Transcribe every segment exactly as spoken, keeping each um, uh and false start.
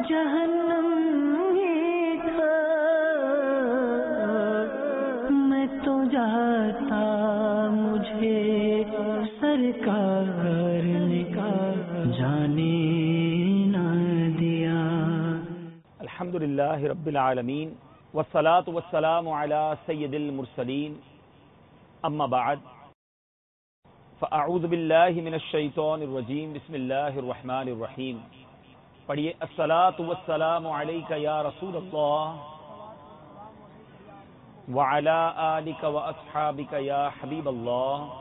جہنم ہی تھا، میں تو جاتا مجھے سرکار نے جانے نہ دیا۔ الحمدللہ رب العالمین والصلاة والسلام علی سید المرسلین، اما بعد فاعوذ باللہ من الشیطان الرجیم، بسم اللہ الرحمن الرحیم۔ پڑھیے الصلاة والسلام علیک یا رسول اللہ وعلی آلک واصحابک یا حبیب اللہ،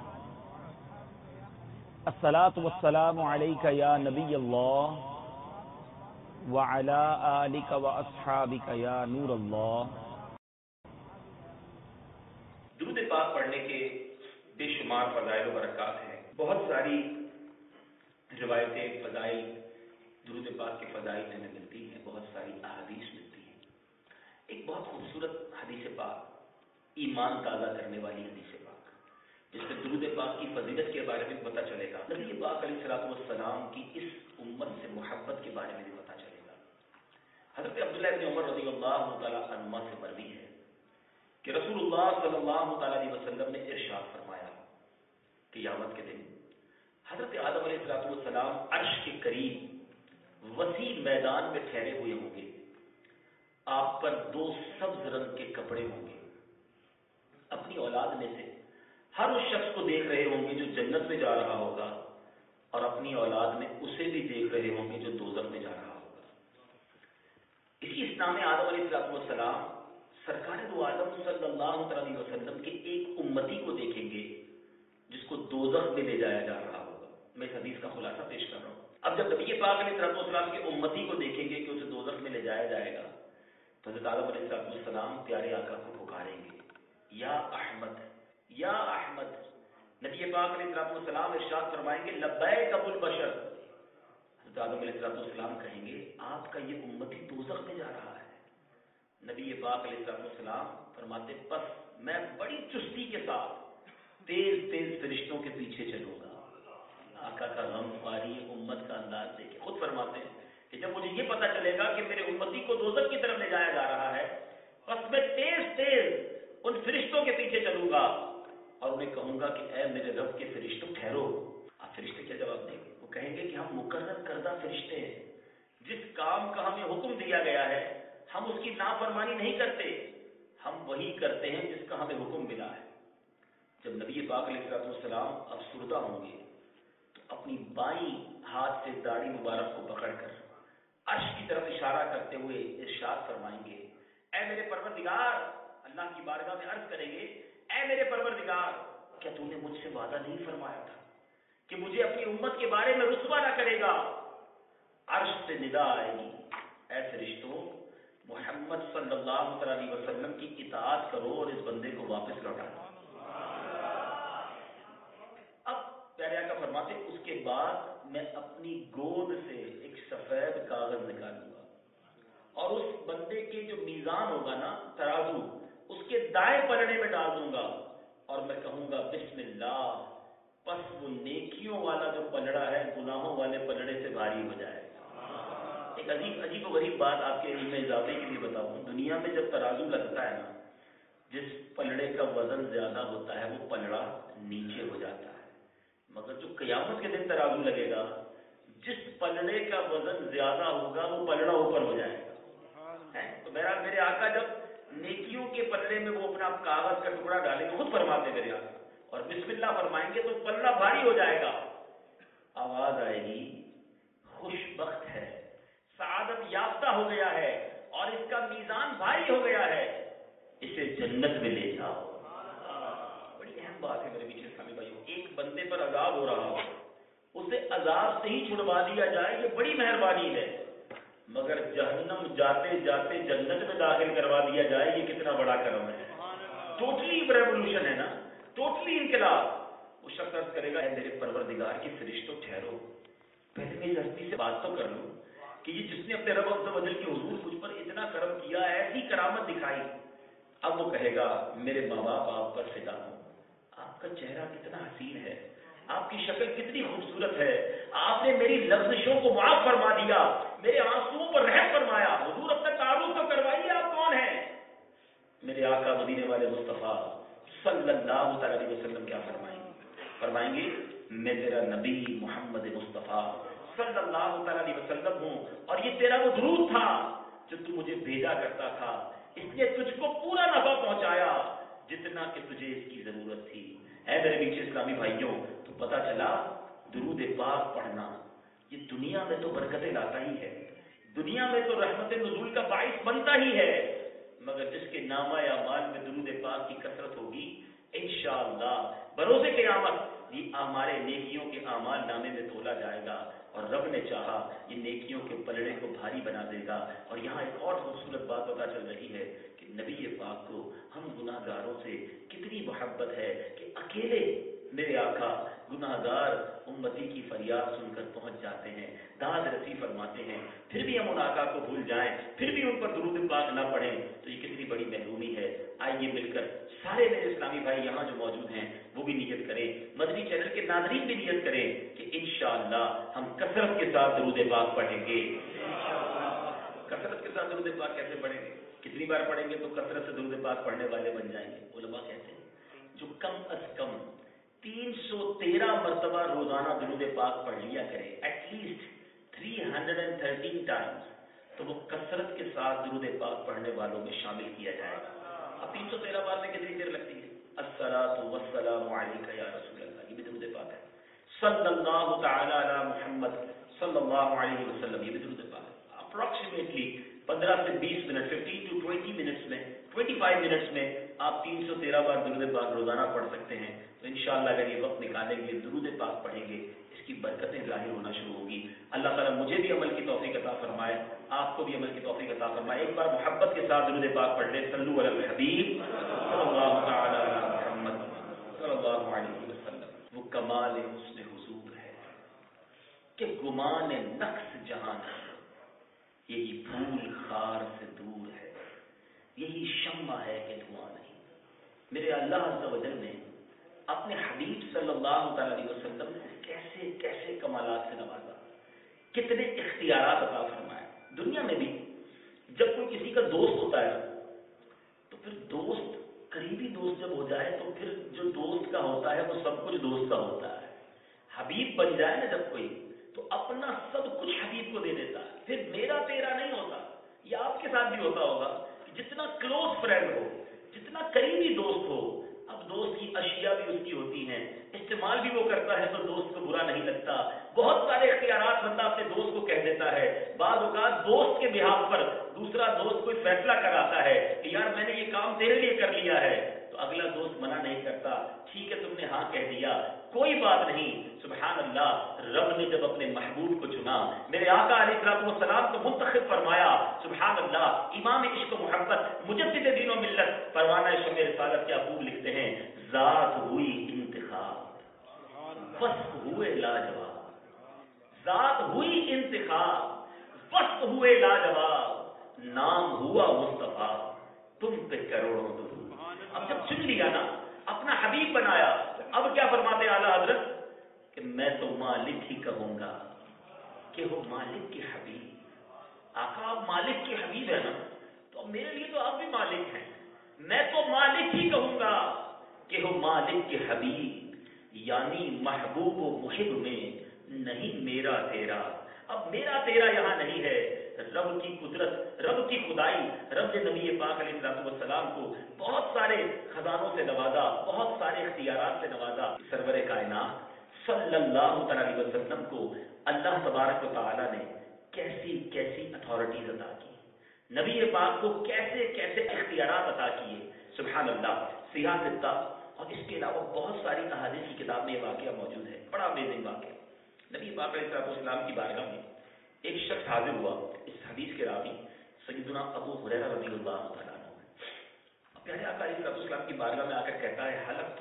الصلاة والسلام علیک یا نبی اللہ وعلی آلک واصحابک یا نور اللہ۔ درود پاک پڑھنے کے بے شمار فضائل و برکات ہیں، بہت ساری روایتیں فضائل درود پاک کے فضائل سے ہمیں ملتی ہیں، بہت ساری احادیث ملتی ہیں۔ ایک بہت خوبصورت حدیث پاک، ایمان تازہ کرنے والی حدیث پاک، جس میں درود پاک کی فضیلت کے بارے میں پتہ چلے گا، نبی پاک علیہ الصلوۃ والسلام کی اس امت سے محبت کے بارے میں بھی پتہ چلے گا۔ حضرت عبداللہ بن عمر رضی اللہ تعالیٰ عنہما سے مروی ہے کہ رسول اللہ صلی اللہ تعالیٰ علیہ وسلم نے ارشاد فرمایا کہ قیامت کے دن حضرت آدم علیہ الصلوۃ والسلام عرش کے قریب وسیع میدان میں ٹھہرے ہوئے ہوں گے، آپ پر دو سبز رنگ کے کپڑے ہوں گے، اپنی اولاد میں سے ہر اس شخص کو دیکھ رہے ہوں گے جو جنت میں جا رہا ہوگا، اور اپنی اولاد میں اسے بھی دیکھ رہے ہوں گے جو دوزخ میں جا رہا ہوگا۔ اسی اسلام میں آدم علیہ الصلوۃ والسلام سرکار دو عالم صلی اللہ علیہ وسلم کے ایک امتی کو دیکھیں گے جس کو دوزخ میں لے جایا جا رہا ہوگا۔ میں اس حدیث کا خلاصہ پیش کر رہا ہوں۔ اب جب نبی پاک علیہ السلام کے امتی کو دیکھیں گے کہ اسے دوزخ میں لے جایا جائے گا، تو حضرت آدم علیہ السلام پیارے آقا کو پکاریں گے، یا احمد یا احمد۔ نبی پاک علیہ السلام ارشاد فرمائیں گے، لبیک ابو البشر۔ حضرت آدم علیہ السلام کہیں گے، آپ کا یہ امتی دوزخ میں جا رہا ہے۔ نبی پاک علیہ السلام فرماتے، پس میں بڑی چستی کے ساتھ تیز تیز فرشتوں کے پیچھے چلوں گا۔ آقا کا غم خواری امت کا انداز دیکھیں، خود فرماتے ہیں کہ جب مجھے یہ پتا چلے گا کہ میرے امتی کو دوزخ کی طرف لے جایا جا رہا ہے، بس میں تیز تیز ان فرشتوں کے پیچھے چلوں گا اور انہیں کہوں گا کہ اے میرے رب کے فرشتوں ٹھہرو۔ آپ فرشتے کیا جواب دیں گے؟ وہ کہیں گے کہ ہم مقرر کردہ فرشتے ہیں، جس کام کا ہمیں حکم دیا گیا ہے ہم اس کی نافرمانی نہیں کرتے، ہم وہی کرتے ہیں جس کا ہمیں حکم ملا ہے۔ جب نبی پاک علیہ السلام افسردہ ہوں گے تو اپنی بائیں ہاتھ سے داڑھی مبارک کو پکڑ کر عرش کی طرف اشارہ کرتے ہوئے ارشاد فرمائیں گے، اے میرے پروردگار، اللہ کی بارگاہ میں عرض کریں گے، اے میرے پروردگار، کیا تو نے مجھ سے وعدہ نہیں فرمایا تھا کہ مجھے اپنی امت کے بارے میں رسوا نہ کرے گا؟ عرش سے ندا آئے گی، اے فرشتوں، محمد صلی اللہ علیہ وسلم کی اطاعت کرو اور اس بندے کو واپس لوٹا دو۔ اب پیارے آقا فرماتے، اس کے بعد میں اپنی گود سے ایک سفید کاغذ نکالوں گا اور اس بندے کے جو میزان ہوگا نا، ترازو، اس کے دائیں پلڑے میں ڈال دوں گا اور میں کہوں گا بسم اللہ، پس وہ نیکیوں والا جو پلڑا ہے گناہوں والے پلڑے سے بھاری ہو جائے گا۔ ایک عجیب عجیب و غریب بات آپ کے علم اضافے کے لیے بتاؤں، دنیا میں جب ترازو لگتا ہے نا، جس پلڑے کا وزن زیادہ ہوتا ہے وہ پلڑا نیچے ہو جاتا ہے، مگر جو قیامت کے دن ترازو لگے گا، جس پلڑے کا وزن زیادہ ہوگا وہ پلڑا اوپر ہو جائے گا۔ تو میرا میرے آقا جب نیکیوں کے پلڑے میں وہ اپنا کاغذ کا ٹکڑا ڈالیں گے، خود فرماتے میرے آقا، اور بسم اللہ فرمائیں گے تو پلڑا بھاری ہو جائے گا، آواز آئے گی، خوش بخت ہے، سعادت یافتہ ہو گیا ہے اور اس کا میزان بھاری ہو گیا ہے، اسے جنت میں لے جاؤ۔ بڑی اہم بات ہے میرے پیچھے اسلامی بھائیوں، ایک بندے پر عذاب ہو رہا ہو، اسے عذاب سے ہی چھڑوا دیا جائے، یہ بڑی مہربانی ہے، مگر جہنم جاتے جاتے جنت میں داخل کروا دیا جائے، یہ کتنا بڑا کرم ہے۔ ٹوٹلی ریولیوشن ہے نا، ٹوٹلی انقلاب۔ وہ شخص عرض کرے گا، اے میرے پروردگار کے فرشتوں ٹھہرو، پہلے میں دھرتی سے بات تو کر لوں کہ یہ جس نے اپنے رب عز و جل کے حضور مجھ پر اتنا کرم کیا، ایسی کرامت دکھائی۔ اب وہ کہے گا، میرے ماں باپ آپ پر فدا ہوں، آپ کا چہرہ کتنا حسین ہے، آپ کی شکل کتنی خوبصورت ہے، آپ نے میری لغزشوں کو معاف فرما دیا، میرے آنسوؤں پر رحم فرمایا. حضور اپنا تعارف تو کروائیے, آپ کون ہیں؟ میرے آقا مدینے والے مصطفیٰ صلی اللہ تعالی علیہ وسلم کیا فرمائیں گے؟ فرمائیں گے میں تیرا نبی محمد مصطفیٰ صلی اللہ تعالی علیہ وسلم ہوں, اور یہ تیرا وہ درود تھا جو تو مجھے بھیجا کرتا تھا, اس نے تجھ کو پورا نفع پہنچایا جتنا کہ تجھے اس کی ضرورت تھی. اے میرے پیچھے اسلامی بھائیوں, تو پتا چلا درود پاک پڑھنا یہ دنیا میں تو برکتیں لاتا ہی ہے, دنیا میں تو رحمت نزول کا باعث بنتا ہی ہے, مگر جس کے نامہ یا مال میں درود پاک کی کثرت ہوگی انشاءاللہ بروز قیامت یہ ہمارے نیکیوں کے اعمال نامے میں تولا جائے گا, اور رب نے چاہا یہ نیکیوں کے پلڑے کو بھاری بنا دے گا. اور یہاں ایک اور خوبصورت بات پتہ چل رہی ہے کہ نبی پاک کو ہم گناہ گاروں سے کتنی محبت ہے کہ اکیلے میرے آقا گناہ گار امتی کی فریاد سن کر پہنچ جاتے ہیں, داد رسی فرماتے ہیں, پھر بھی ہم ان آقا کو بھول جائیں, پھر بھی ان پر درود پاک نہ پڑھیں, تو یہ کتنی بڑی محرومی ہے. آئیے مل کر سارے میرے اسلامی بھائی یہاں جو موجود ہیں وہ بھی نیت کریں, مدنی چینل کے ناظرین بھی نیت کریں کہ انشاءاللہ ہم کثرت کے ساتھ درود پاک پڑھیں گے. کثرت کے ساتھ درود پاک کیسے پڑھیں گے؟ کتنی بار پڑھیں گے تو کثرت سے درود پاک پڑھنے والے بن جائیں گے؟ علماء کہتے ہیں جو کم از کم تین سو تیرہ مرتبہ روزانہ درود پاک پڑھ لیا کرے, at least three hundred and thirteen times, تو وہ کثرت کے ساتھ درود پاک پڑھنے والوں میں شامل کیا جائے گا. اب تین سو تیرہ بار میں کتنی دیر لگتی ہے؟ الصلاۃ والسلام علیک یا رسول اللہ, یہ بھی درود پاک ہے. صلی اللہ تعالی علی محمد صلی اللہ علیہ وسلم, یہ بھی درود پاک ہے. اپروکسیمیٹلی پندرہ سے بیس minute, fifteen to twenty minutes میں, ٹوینٹی فائیو منٹس میں آپ تین سو تیرہ بار درود پاک روزانہ پڑھ سکتے ہیں. تو انشاءاللہ اگر یہ وقت نکالیں گے, درود پاک پڑھیں گے, اس کی برکتیں ظاہر ہونا شروع ہوگی. اللہ تعالیٰ مجھے بھی عمل کی توفیق عطا فرمائے, آپ کو بھی عمل کی توفیق عطا فرمائے. ایک بار محبت کے ساتھ درود پاک پڑھ لیں. صلو علی الحبیب صلی اللہ تعالی علی محمد صلی اللہ علیہ وسلم. وہ کمال حسن حضور ہے کہ گمان نقص جہان ہے, یہی پھول خار سے دور ہے, یہی شمع ہے کہ دھواں نہیں. میرے اللہ عز و جل نے اپنے حبیب صلی اللہ تعالی علیہ وسلم کو کیسے کیسے کمالات سے نوازا, کتنے اختیارات عطا فرمائے. دنیا میں بھی جب کوئی کسی کا دوست ہوتا ہے تو پھر دوست, قریبی دوست جب ہو جائے تو پھر جو دوست کا ہوتا ہے وہ سب کچھ دوست کا ہوتا ہے. حبیب بن جائے نا جب کوئی, تو اپنا سب کچھ حبیب کو دے دیتا ہے, پھر میرا تیرا نہیں ہوتا. یہ آپ کے ساتھ بھی ہوتا ہوگا کہ جتنا کلوز فرینڈ ہو, جتنا قریبی دوست ہو, اب دوست کی اشیاء بھی اس کی ہوتی ہیں, استعمال بھی وہ کرتا ہے تو دوست کو برا نہیں لگتا. بہت سارے اختیارات بندہ اپنے دوست کو کہہ دیتا ہے. بعض اوقات دوست کے بہاف پر دوسرا دوست کوئی فیصلہ کراتا ہے کہ یار میں نے یہ کام تیرے لیے کر لیا ہے, تو اگلا دوست منع نہیں کرتا, ٹھیک ہے تم نے ہاں کہہ دیا, کوئی بات نہیں. سبحان اللہ, رب نے جب اپنے محبوب کو چنا, میرے آقا علیہ الصلوۃ والسلام کو منتخب فرمایا, سبحان اللہ, امام عشق و محبت مجدد دین و ملت پروانہ شمع رسالت کیا خوب لکھتے ہیں, ذات ہوئی انتخاب وصف ہوئے لاجواب, ذات ہوئی انتخاب وصف ہوئے لاجواب, نام ہوا مصطفیٰ تم پہ کروڑوں درود. اب جب چن لیا نا, اپنا حبیب بنایا, اب کیا فرماتے اعلیٰ حضرت کہ میں تو مالک ہی کہوں گا کہ وہ مالک کے حبیب. آقا آپ مالک کے حبیب ہے نا, تو میرے لیے تو آپ بھی مالک ہیں. میں تو مالک ہی کہوں گا کہ وہ مالک کے حبیب, یعنی محبوب و محب میں نہیں میرا تیرا. اب میرا تیرا یہاں نہیں ہے, رب کی قدرت, رب کی خدائی. رب نے نبی پاک علیہ السلام کو بہت سارے خزانوں سے نوازا, بہت سارے اختیارات سے نوازا. سرور کائنات صلی اللہ علیہ وسلم کو اللہ تبارک و تعالی نے کیسی کیسی اتھارٹیز عطا کی, نبی پاک کو کیسے کیسے اختیارات عطا کیے. سبحان اللہ. سیاہ ستہ اور اس کے علاوہ بہت ساری احادیث کی کتاب میں یہ واقعہ موجود ہے, بڑا امیزنگ واقعہ. نبی پاک علیہ السلام کی بارگاہ میں ایک شخص حاضر ہوا. اس حدیث کے راوی سیدنا ابو ہریرہ رضی اللہ تعالیٰ عنہ. پیارے آقا علیہ السلام کی بارگاہ میں آ کر کہتا ہے, حلقت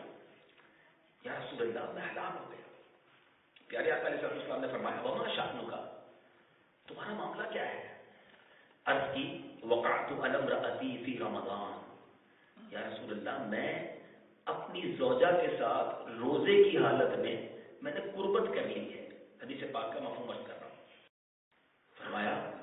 یا رسول اللہ, میں ہلاک ہو گیا. پیارے آقا علیہ السلام نے فرمایا, وما شأنک, تمہارا معاملہ کیا ہے؟ عرض کی, وقعت علی امرأتی فی رمضان, یا رسول اللہ میں اپنی زوجہ کے ساتھ روزے کی حالت میں میں نے قربت کر لی ہے. حدیث پاک کا مفہوم عرض کر رہا ہوں. فرمایا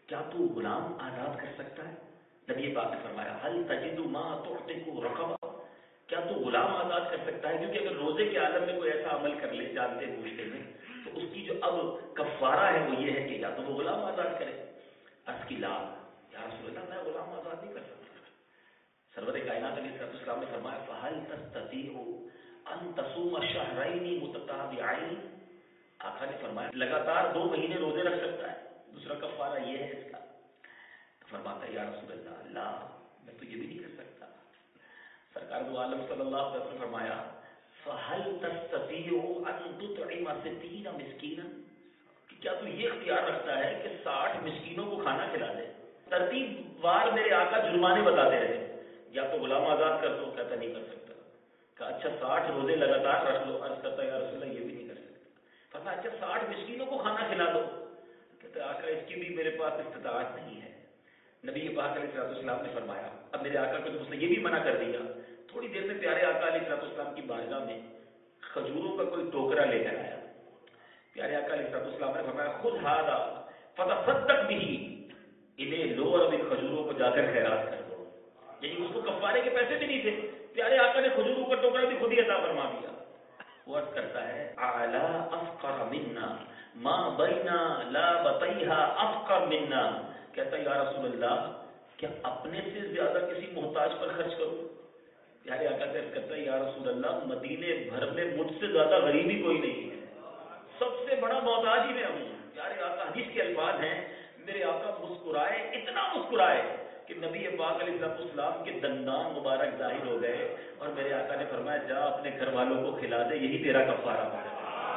کیا تو غلام آزاد کر سکتا ہے؟ نبی پاک نے فرمایا حل تجد ما تعتق رقبہ، کیا تو غلام آزاد کر سکتا ہے؟ کیونکہ اگر روزے کے عالم میں کوئی ایسا عمل کر لے جانتے بوجھتے ہیں تو اس کی جو اب کفارہ ہے وہ یہ ہے کہ یا تو وہ غلام آزاد کرے. عرض کی لا یا رسول اللہ میں غلام آزاد نہیں کر سکتا. سرور کائنات علیہ السلام نے فرمایا فہل تستطيع ان تصوم شهرين متتابعين، آقا نے فرمایا لگاتار دو مہینے روزے رکھ سکتا ہے؟ دوسرا کفارہ یہ ہے اس کا. تو فرماتا ہے یا رسول اللہ لا میں تو یہ بھی نہیں کر سکتا. سرکار دو عالم صلی اللہ علیہ وسلم نے فرمایا فَهَلْ تَسْتَطِيعُ أَن تُطْعِمَ سِتِّينَ مِسْكِينًا، کہ کیا تو یہ اختیار رکھتا ہے کہ ساٹھ مسکینوں کو کھانا کھلا دے؟ ترتیب وار میرے آقا جرمانے بتاتے رہے، یا تو غلام آزاد کر دو، کہتا نہیں کر سکتا. کہا اچھا ساٹھ روزے لگاتار رکھ لو. عرض کرتا یا رسول اللہ یہ بھی نہیں کر سکتا. فرمایا اچھا ساٹھ مسکینوں کو کھانا کھلا دو. کہتا آقا اس کی بھی میرے پاس استطاعت نہیں ہے. نبی پاک علیہ السلام نے فرمایا اب میرے آقا کو اس نے یہ بھی منع کر دیا. تھوڑی دیر میں پیارے آقا علیہ السلام کی بارگاہ میں کھجوروں کا کوئی ٹوکرا لے کر آیا. پیارے آقا علیہ السلام نے فرمایا خود ہادا فتصدق به، انہیں لو اور ان کھجوروں کو جا کر خیرات کر دو. یعنی اس کو کفارے کے پیسے بھی نہیں تھے، پیارے آقا نے کھجوروں کا ٹوکرا بھی خود ہی عطا فرما دیا. وہ عرض کرتا ہے اعلی افقر منا ما بین لابطیھا افقر منا، کہتا ہے یا رسول اللہ کیا اپنے سے زیادہ کسی محتاج پر خرچ کروں؟ پیارے آقا سے کہتا ہے یا رسول اللہ مدینے بھر میں مجھ سے زیادہ غریب ہی کوئی نہیں ہے، سب سے بڑا محتاج ہی میں ہوں. پیارے آقا حدیث کے الفاظ ہیں میرے آقا مسکرائے، اتنا مسکرائے کہ نبی پاک علیہ السلام کے دندان مبارک ظاہر ہو گئے اور میرے آقا نے فرمایا جا اپنے گھر والوں کو کھلا دے، یہی تیرا کفارہ ہے.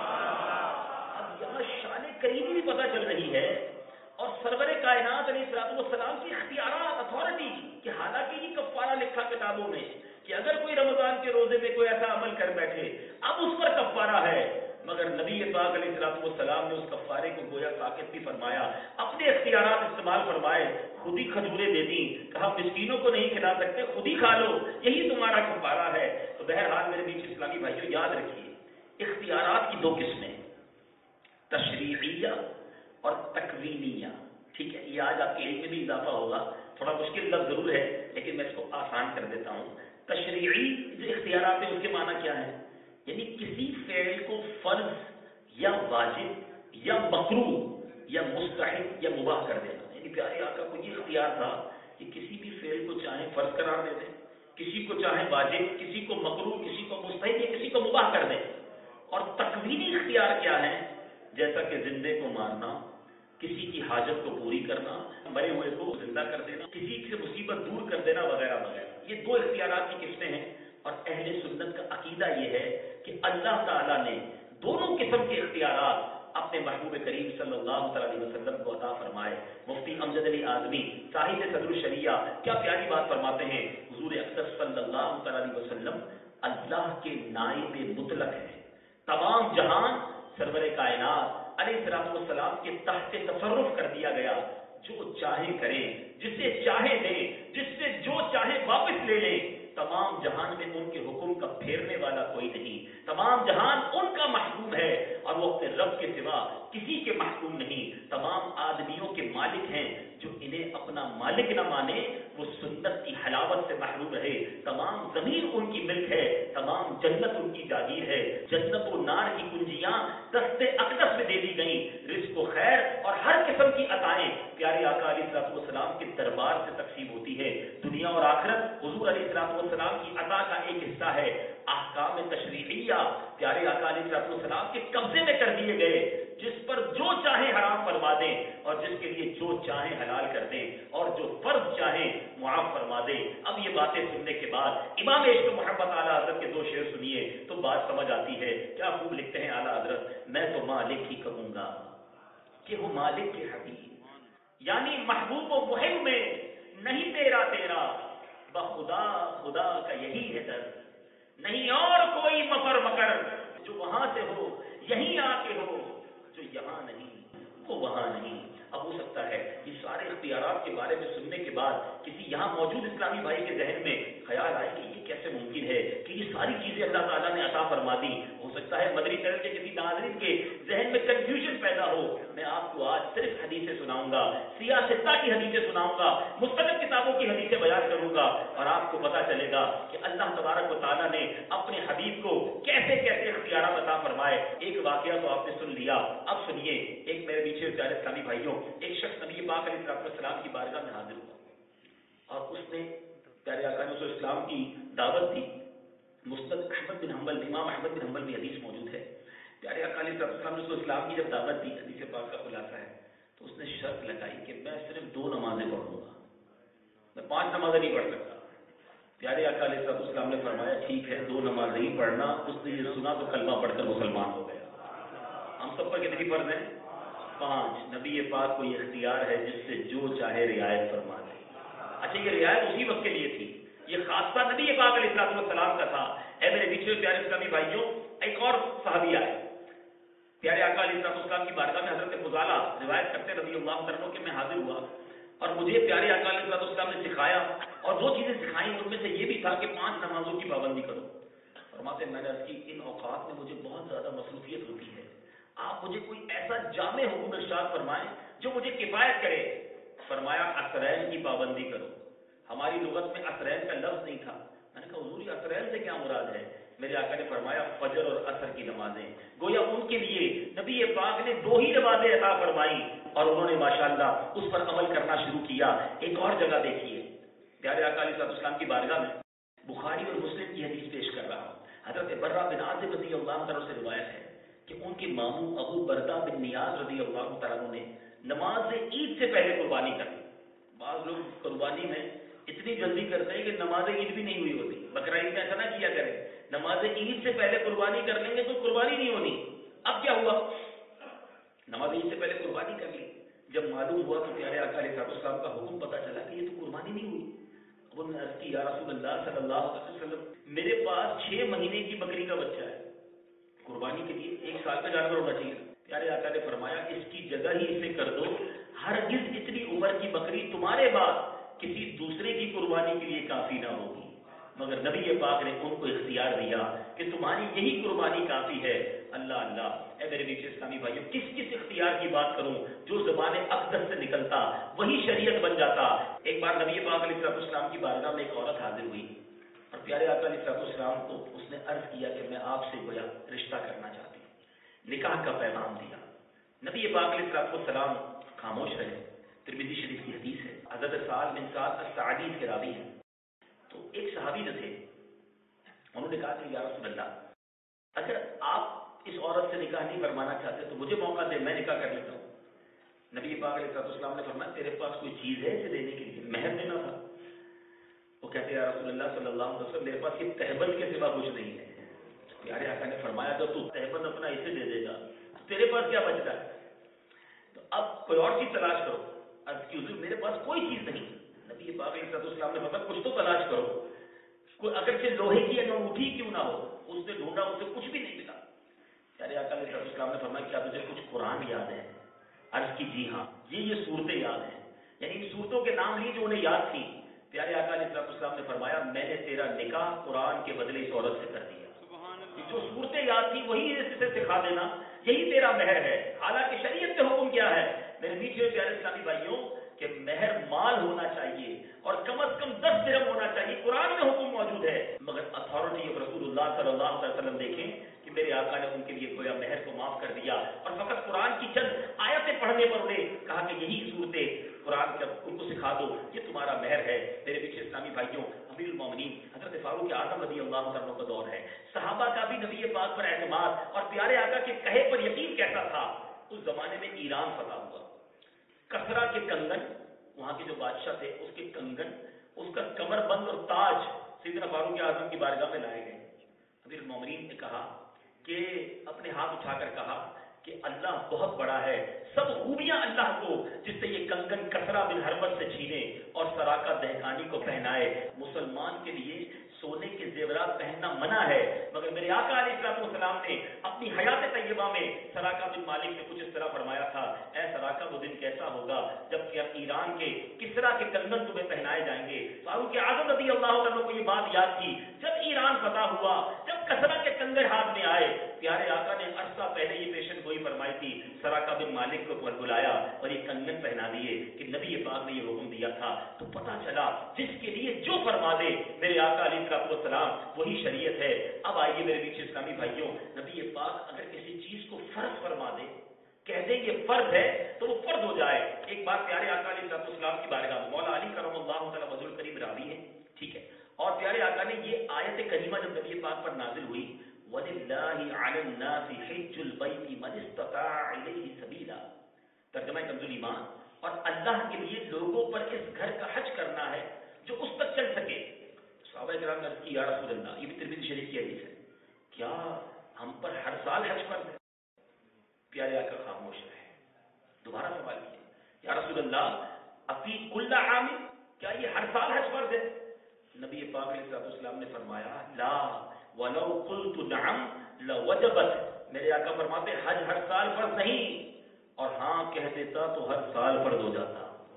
اب یہاں شان کریمی بھی پتہ چل رہی ہے اور سرور کائنات علیہ السلام کی اختیارات، اتھارٹی، کہ حالانکہ یہ کفارہ لکھا کتابوں میں کہ اگر کوئی رمضان کے روزے میں کوئی ایسا عمل کر بیٹھے اب اس پر کفارہ ہے، مگر نبی پاک علیہ السلام نے اس کفارے کو گویا ساکت بھی فرمایا، اپنے اختیارات استعمال فرمائے، خود ہی کھجوریں دے دی، کہا مسکینوں کو نہیں کھلا سکتے خود ہی کھا لو، یہی تمہارا کفارہ ہے. تو بہرحال میرے بیچ اسلامی بھائیوں یاد رکھیے اختیارات کی دو قسمیں، تشریعیہ اور تکوینیہ. ٹھیک ہے، یہ آج آپ کے علم میں بھی اضافہ ہوگا، تھوڑا مشکل لفظ ضرور ہے لیکن میں اس کو آسان کر دیتا ہوں. تشریعی جو اختیارات ہیں اس کے معنی کیا ہے؟ یعنی کسی فعل کو فرض یا واجب یا مکروہ یا مستحب یا مباح کر دینا. یعنی پیارے آقا کو یہ اختیار تھا کہ کسی بھی فعل کو چاہے فرض قرار دے دیں، کسی کو چاہے واجب، کسی کو مکروہ، کسی کو مستحب یا کسی کو مباح کر دیں. اور تکوینی اختیار کیا ہے؟ جیسا کہ زندے کو مارنا، کسی کی حاجت کو پوری کرنا، مرے ہوئے کو زندہ کر دینا، کسی سے مصیبت دور کر دینا وغیرہ وغیرہ. یہ دو اختیارات کی قسمیں ہیں اور اہل سنت کا عقیدہ یہ ہے کہ اللہ تعالیٰ نے دونوں قسم کے اختیارات اپنے محبوب کریم صلی اللہ علیہ وسلم کو عطا فرمائے. مفتی امجد علی اعظمی صاحب صدر الشریعہ کیا پیاری بات فرماتے ہیں، حضور اقدس صلی اللہ علیہ وسلم اللہ کے نائب مطلق ہیں. تمام جہان سرور کائنات علیہ السلام والسلام کے تحت تصرف کر دیا گیا، جو چاہے کریں، جسے چاہے دیں، جس سے جو چاہے واپس لے لیں. تمام جہان میں ان کے حکم کا پھیرنے والا کوئی نہیں، تمام جہان ان کا محکوم ہے اور وہ اپنے رب کے سوا کسی کے محکوم نہیں. تمام آدمیوں کے مالک ہیں، جو انہیں اپنا مالک نہ مانے وہ سنت کی حلاوت سے محروم رہے. تمام زمین ان کی ملک ہے، تمام جنت ان کی جاگیر ہے. جنت و نار کی کنجیاں دست اقدس میں دے دی گئیں. رزق و خیر اور ہر قسم کی عطائیں پیارے آقا علیہ السلام کے دربار سے تقسیم ہوتی ہے. دنیا اور آخرت حضور علیہ السلام کی عطا کا ایک حصہ ہے. احکام تشریعیہ پیارے آقا علیہ السلام کے قبضے میں کر دیے گئے، جس پر جو چاہے حرام فرما دیں اور جس کے لیے جو چاہے حلال کر دیں اور جو فرض چاہے معاف فرما دیں. اب یہ باتیں سننے کے بعد امام عشق محمد اعلیٰ حضرت کے دو شعر سنیے تو بات سمجھ آتی ہے. کیا خوب لکھتے ہیں اعلیٰ حضرت، میں تو مالک ہی کہوں گا کہ وہ مالک کے حبیب، یعنی محبوب و محب میں نہیں تیرا تیرا، بخدا خدا کا یہی ہے در، نہیں اور کوئی مفر مکر، جو وہاں سے ہو یہیں آ کے ہو، جو یہاں نہیں وہ وہاں نہیں. اب ہو سکتا ہے یہ سارے اختیارات کے بارے میں سننے کے بعد کسی یہاں موجود اسلامی بھائی کے ذہن میں خیال آئے کہ یہ کیسے ممکن ہے کہ یہ ساری چیزیں اللہ تعالیٰ نے عطا فرما دی. ہو سکتا ہے مدری چینل کے کسی ناظرین کے ذہن میں کنفیوژن پیدا ہو. میں آپ کو آج صرف حدیثیں سناؤں گا, سیاستہ کی حدیثیں سناؤں گا, مستقل کتابوں کی حدیثیں بیان کروں گا, اور آپ کو پتا چلے گا کہ اللہ تبارک و تعالیٰ نے اپنے حبیب کو کیسے کیسے اختیارات عطا فرمائے. ایک واقعہ تو آپ نے سن لیا, اب سنیے. ایک میرے پیچھے پیارے اسلامی بھائیوں, ایک شخص نبی پاک علیہ السلام کی بارگاہ میں حاضر ہوا اور اس نے پیارے آقا نے اسلام کی دعوت دی. مسند احمد بن حنبل, امام احمد بن حنبل میں حدیث موجود ہے. پیارے آقا علیہ السلام نے اسلام کی جب دعوت دی, حدیث پاک کا خلاصہ ہے, تو اس نے شرط لگائی کہ میں صرف دو نمازیں پڑھوں گا, میں پانچ نمازیں نہیں پڑھ سکتا. پیارے آقا علیہ السلام نے فرمایا ٹھیک ہے, دو نماز نہیں پڑھنا. اس نے یہ سنا تو کلمہ پڑھ کر مسلمان ہو گیا. ہم سب پر کتنی فرض ہیں؟ پانچ. نبی پاک کو یہ اختیار ہے جس سے جو چاہے رعایت فرما دے. اچھا, یہ رعایت اسی وقت کے لیے تھی, یہ خاصہ نبی پاک علیہ السلام کا تھا. اے میرے پیچھے پیارے اسلامی بھائیوں, ایک اور صحابی آئے پیارے آقا علیہ السلام کی بارگاہ میں. حضرت فضالہ روایت کرتے رضی اللہ عنہ کہ میں حاضر ہوا اور مجھے پیارے آقا علیہ السلام نے سکھایا, اور دو چیزیں سکھائیں, ان میں سے یہ بھی تھا کہ پانچ نمازوں کی پابندی کرو. فرماتے ہیں میں نے عرض کی ان اوقات میں مجھے بہت زیادہ مصروفیت ہوتی ہے, آپ مجھے کوئی ایسا جامع حکم ارشاد فرمائیں جو مجھے کفایت کرے. فرمایا عصرین کی پابندی کرو. ہماری لغت میں عصرین کا لفظ نہیں تھا. میں نے کہا حضور عصرین سے کیا مراد ہے؟ میرے آقا نے فرمایا فجر اور عصر کی نمازیں. گویا ان کے لیے نبی پاک نے دو ہی نمازیں عطا فرمائی اور انہوں نے ماشاءاللہ اس پر عمل کرنا شروع کیا. ایک اور جگہ دیکھیے, پیارے آقا علیہ السلام کی بارگاہ میں بخاری اور مسلم کی حدیث پیش کر رہا ہوں. حضرت برہ بن عازب رضی اللہ عنہ سے روایت ہے کہ ان کے ماموں ابو بردہ بن نیاز رضی اللہ تعالیٰ نے نماز عید سے پہلے قربانی کر دی. بعض لوگ قربانی میں اتنی جلدی کرتے ہیں کہ نماز عید بھی نہیں ہوئی ہوتی. بقرہ عید میں ایسا نہ کیا کریں, نماز عید سے پہلے قربانی کر لیں گے تو قربانی نہیں ہونی. اب کیا ہوا, نماز عید سے پہلے قربانی کر لی. جب معلوم ہوا تو پیارے آقا علیہ السلام کا حکم پتہ چلا کہ یہ تو قربانی نہیں ہوئی. اب انہوں نے عرض کی یا رسول اللہ صلی اللہ علیہ وسلم, میرے پاس چھ مہینے کی بکری کا بچہ ہے, قربانی کے لیے ایک سال کا جانور ہونا چاہیے. پیارے آقا نے فرمایا اس کی جگہ ہی اسے کر دو, ہرگز اتنی عمر کی بکری تمہارے بعد کسی دوسرے کی قربانی کے لیے کافی نہ ہوگی. مگر نبی پاک نے ان کو اختیار دیا کہ تمہاری یہی قربانی کافی ہے. اللہ اللہ, اے میرے پیچھے اسلامی بھائیوں, کس کس اختیار کی بات کروں جو زبان اقدس سے نکلتا وہی شریعت بن جاتا. ایک بار نبی پاک علیہ السلام کی بارگاہ میں ایک عورت حاضر ہوئی اور پیارے آقا علیہ السلام کو اس نے عرض کیا کہ میں آپ سے گویا رشتہ کرنا چاہتی ہوں, نکاح کا پیغام دیا. نبی پاک علیہ السلام خاموش رہے. ترمذی شریف کی حدیث ہے, حضرت سعد بن سعد الساعدی کے راوی ہیں. تو ایک صحابی جو تھے انہوں نے کہا کہ یا رسول اللہ, اگر آپ اس عورت سے نکاح نہیں فرمانا چاہتے تو مجھے موقع دے, میں نکاح کر لیتا ہوں. نبی پاک علیہ السلام نے فرمایا تیرے پاس کوئی چیز ہے اسے دینے کے لیے؟ مہر دینا تھا. وہ کہتے یا رسول اللہ صلی اللہ علیہ وسلم, میرے پاس یہ تہبند کے سوا کچھ نہیں ہے. پیارے آقا نے فرمایا جب تو تہبند اپنا اسے دے دے گا تو تیرے پاس کیا بچتا ہے؟ تو اب کوئی اور چیز تلاش کرو. عرض کی حضور میرے پاس کوئی چیز نہیں. نبی پاک علیہ السلام نے فرمایا کچھ تو تلاش کرو, کوئی اگرچہ لوہے کی انگوٹھی کیوں نہ ہو. اس نے ڈھونڈا, اسے کچھ بھی نہیں ملا. پیارے آقا علیہ السلام نے فرمایا کیا تجھے کچھ قرآن یاد ہے؟ عرض کی جی ہاں, یہ یہ صورتیں یاد ہیں. یعنی ان صورتوں کے نام لی جو انہیں یاد تھی. پیارے آقا علیہ السلام نے فرمایا میں نے تیرا نکاح قرآن کے بدلے اس عورت سے کر دیا. جو صورتیں یاد تھی وہی اسے سکھا دینا, یہی تیرا مہر ہے. حالانکہ شریعت کا حکم کیا ہے میرے میٹھے پیارے اسلامی بھائیوں کہ مہر مال ہونا چاہیے اور کم از کم دس درہم ہونا چاہیے. قرآن میں حکم موجود ہے, مگر اتھارٹی آف رسول اللہ صلی اللہ علیہ وسلم دیکھیں کہ میرے آقا نے ان کے لیے گویا مہر کو معاف کر دیا اور فقط قرآن کی چند آیتیں پڑھنے پر انہیں کہا کہ یہی صورتیں قرآن کا ان کو سکھا دو, یہ تمہارا مہر ہے. میرے پیچھے اسلامی بھائیوں, امیر المومنین حضرت فاروق اعظم رضی اللہ عنہ کا دور ہے. صحابہ کا بھی نبی پاک پر اعتماد اور پیارے آقا کے کہے پر یقین کیسا تھا. اس زمانے میں ایران فتح ہوا, کسرا کے کنگن, وہاں کے جو بادشاہ تھے اس کے کنگن, اس کا کمر بند اور تاج سیدنا فاروق اعظم کی بارگاہ میں لائے گئے. امیر المومنین نے کہا کہ اپنے ہاتھ اٹھا کر کہا کہ اللہ بہت بڑا ہے, سب خوبیاں اللہ کو جس سے یہ کنگن کسرا بن حربت سے چھینے اور سراقہ دہقانی کو پہنائے. مسلمان کے لیے सोने के जेवरात पहनना मना है, मगर मेरे आका अलैहिस्सलाम ने अपनी हयात तैयबा में सराका बिन मालिक से कुछ इस तरह फरमाया था, ऐ सराका वो दिन कैसा होगा जब कि अब ईरान के किसरा के कंगन तुम्हें पहनाए जाएंगे। फारूक आज़म रज़ी अल्लाह अन्हु को ये बात याद थी, जब ईरान फतह हुआ, जब कसरा के कंगन हाथ में आए, प्यारे आका ने अरसा पहले ये पेशन गोई फरमाई थी, सराका बिन मालिक को बुलाया और ये कंगन पहना दिए कि नबी पाक ने ये हुक्म दिया था। तो पता चला जिसके लिए जो फरमा दे मेरे आका अलैहिस्सलाम वही शरीयत है। अब आइए मेरे बीच इस्लामी भाइयों, नबी पाक अगर किसी चीज को फर्ज फरमा दे, कह दे ये फर्ज है, तो वो फर्ज हो जाए। एक बार प्यारे आका अलैहिस्सलाम की बारगाह में मौला अली करमल्लाहु तआला वजहुल करीम रावी है, ठीक है, और प्यारे आका ने ये आयत करीमा जब नबी पाक पर नाजिल हुई, वलिल्लाहि अलन नासि हिज्जुल बैति मन इस्तताअ इलैहि सबीला, तर्जुमा कंजुल ईमान, और अल्लाह के लिए लोगों पर इस घर का हज करना है जो उस तक चल सके। सहाबा किराम ने अर्ज़ की, या रसूल अल्लाह, ये भी तिरमिज़ी शरीफ की हदीस है, क्या हम पर हर साल हज फर्ज है? प्यारे आका खामोश रहे, दोबारा सवाल किया, या रसूल अल्लाह अफी कुल्ला आमिन, क्या ये हर साल हज फर्ज है? नबी पाक अलैहिस्सलाम ने फरमाया, ला वलौ कुल्तु नअम लवजबत, मेरे आका फरमाते हज हर साल फर्ज नहीं, और हाँ कह देता तो हर साल फर्ज हो जाता।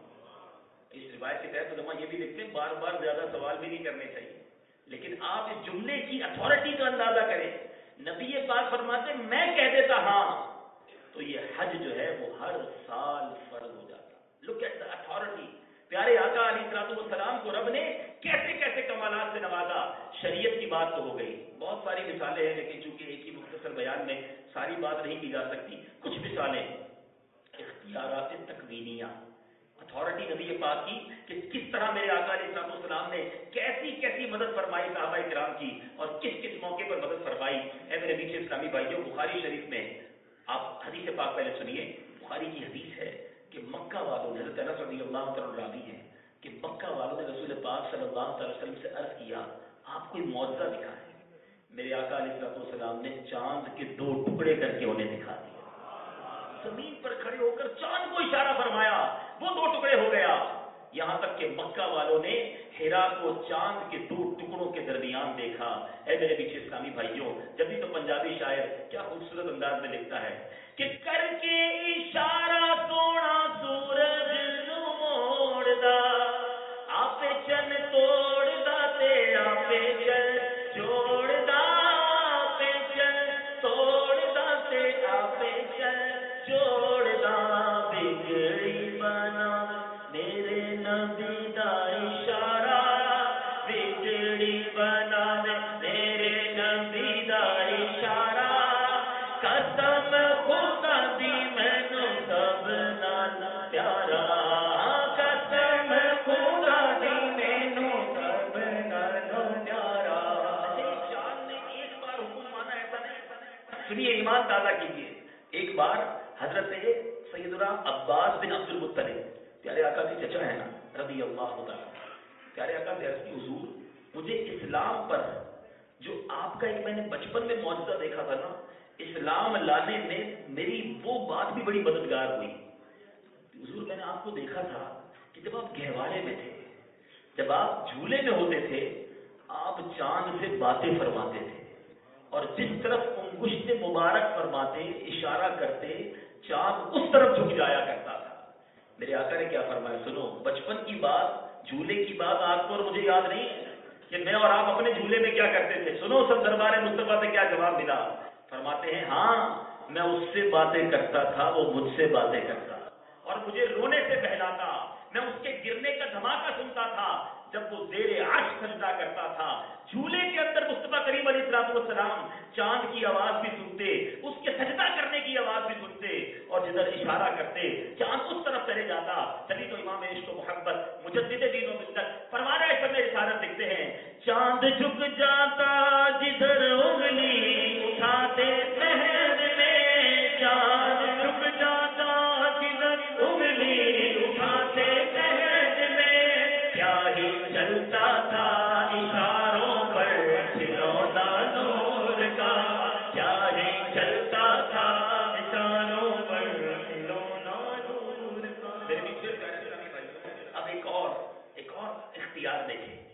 इस रिवायत के तहत उलमा ये भी लिखते हैं, बार बार ज्यादा सवाल भी नहीं करने चाहिए, लेकिन आप इस जुमले की अथॉरिटी का अंदाजा करें। नबी पाक फरमाते मैं कह देता हाँ, तो ये हज जो है वो हर साल फर्ज हो जाता। Look at the authority. प्यारे आका अलैहिस्सलाम को रब ने कैसे कैसे कमालात से नवाजा। शरीयत की बात तो हो गई, बहुत सारी मिसालें हैं, लेकिन चूंकि एक ही मुख्तसर बयान में सारी बात नहीं की जा सकती, कुछ मिसालें इख्तियारात तकवीनिया, अथॉरिटी नबी पाक की कि किस तरह मेरे आका अलैहिस्सलाम ने कैसी कैसी मदद फरमाई सहाबा इकराम की, और किस किस मौके पर मदद फरमाई। ऐ मेरे पीछे इस्लामी भाइयों, बुखारी शरीफ में आप हदीस पाक पहले सुनिए, बुखारी की हदीस है कि मक्का वालों ने, हज़रत अनस रज़ियल्लाहु तआला रावी है कि मक्का वालों ने रसूल पाक सल्लल्लाहु अलैहि वसल्लम से अर्ज किया, आप कोई मौजज़ा दिखाएं। मेरे आका अलैहिस्सलाम ने चांद के दो टुकड़े करके उन्हें दिखा दिया, जमीन पर खड़े होकर चांद को इशारा फरमाया, वो दो टुकड़े हो गया। यहां तक कि मक्का वालों ने हिरा को चांद के दो टुकड़ों के दरमियान देखा। ऐ मेरे पीछे इस्लामी भाइयों, जब भी तो पंजाबी शायर क्या खूबसूरत अंदाज में लिखता है कि करके इशारा सोना सूरज मोड़दा, आपे चन तोड़दा ते आपे चल जोड़दा, आपे चन तोड़दा ते आपे चल जोड़दा, बिगड़ी बना मेरे नबी दा इशारा, बिगड़ी बना मेरे नबी दा इशारा, कसम खुदा दी मैनू सब नाल प्यारा, कसम खुदा दी मैनू सब नाल प्यारा। चांद ने एक बार हुक्म माना, ऐसा नहीं। सुनिए, ईमान ताज़ा कीजिए। एक बार हजरत सैयदना अब्बास बिन अब्दुल मुत्तलिब, प्यारे आका के चचा है ना, रज़ी अल्लाह तआला, प्यारे आका से अर्ज़ की, हुजूर मुझे इस्लाम पर जो आपका एक मैंने बचपन में मौजज़ा देखा था ना, इस्लाम लाने में मेरी वो बात भी बड़ी मददगार हुई। हुजूर मैंने आपको देखा था कि जब आप गहवारे में थे, जब आप झूले में होते थे, आप चांद से बातें फरमाते थे, और जिस तरफ अंगुश्त मुबारक फरमाते, इशारा करते, चांद उस तरफ झुक जाया करता था। मेरे आका ने क्या फरमाया, सुनो, बचपन की बात, झूले की बात आपको और मुझे याद नहीं है कि मैं और आप अपने झूले में क्या करते थे। सुनो सब दरबार मुस्तफा से क्या जवाब मिला। फरमाते हैं, हाँ मैं उससे बातें करता था, वो मुझसे बातें करता, और मुझे रोने से बहलाता, मैं उसके गिरने का धमाका सुनता था जब वो ज़ेरे अर्श सजदा करता था। झूले के अंदर मुस्तफा करीम अलैहिस्सलाम चांद की आवाज भी सुनते, उसके सजदा करने की आवाज भी सुनते, और जिधर इशारा करते चांद उस तरफ चले जाता। तभी तो इमाम इश्क व मोहब्बत मुजद्दिद दीन व मिल्लत फरमाना है, सब इशारा दिखते हैं, चांद झुक जाता जिधर उंगली उठाते पहर में, चांद झुक जाता जिधर उंगली उठाते पहर में, क्या ही चलता था इशारों पर खिलौना नूर का, क्या ही चलता था इशारों पर खिलौना नूर का। अब एक और एक और इख्तियार देखें,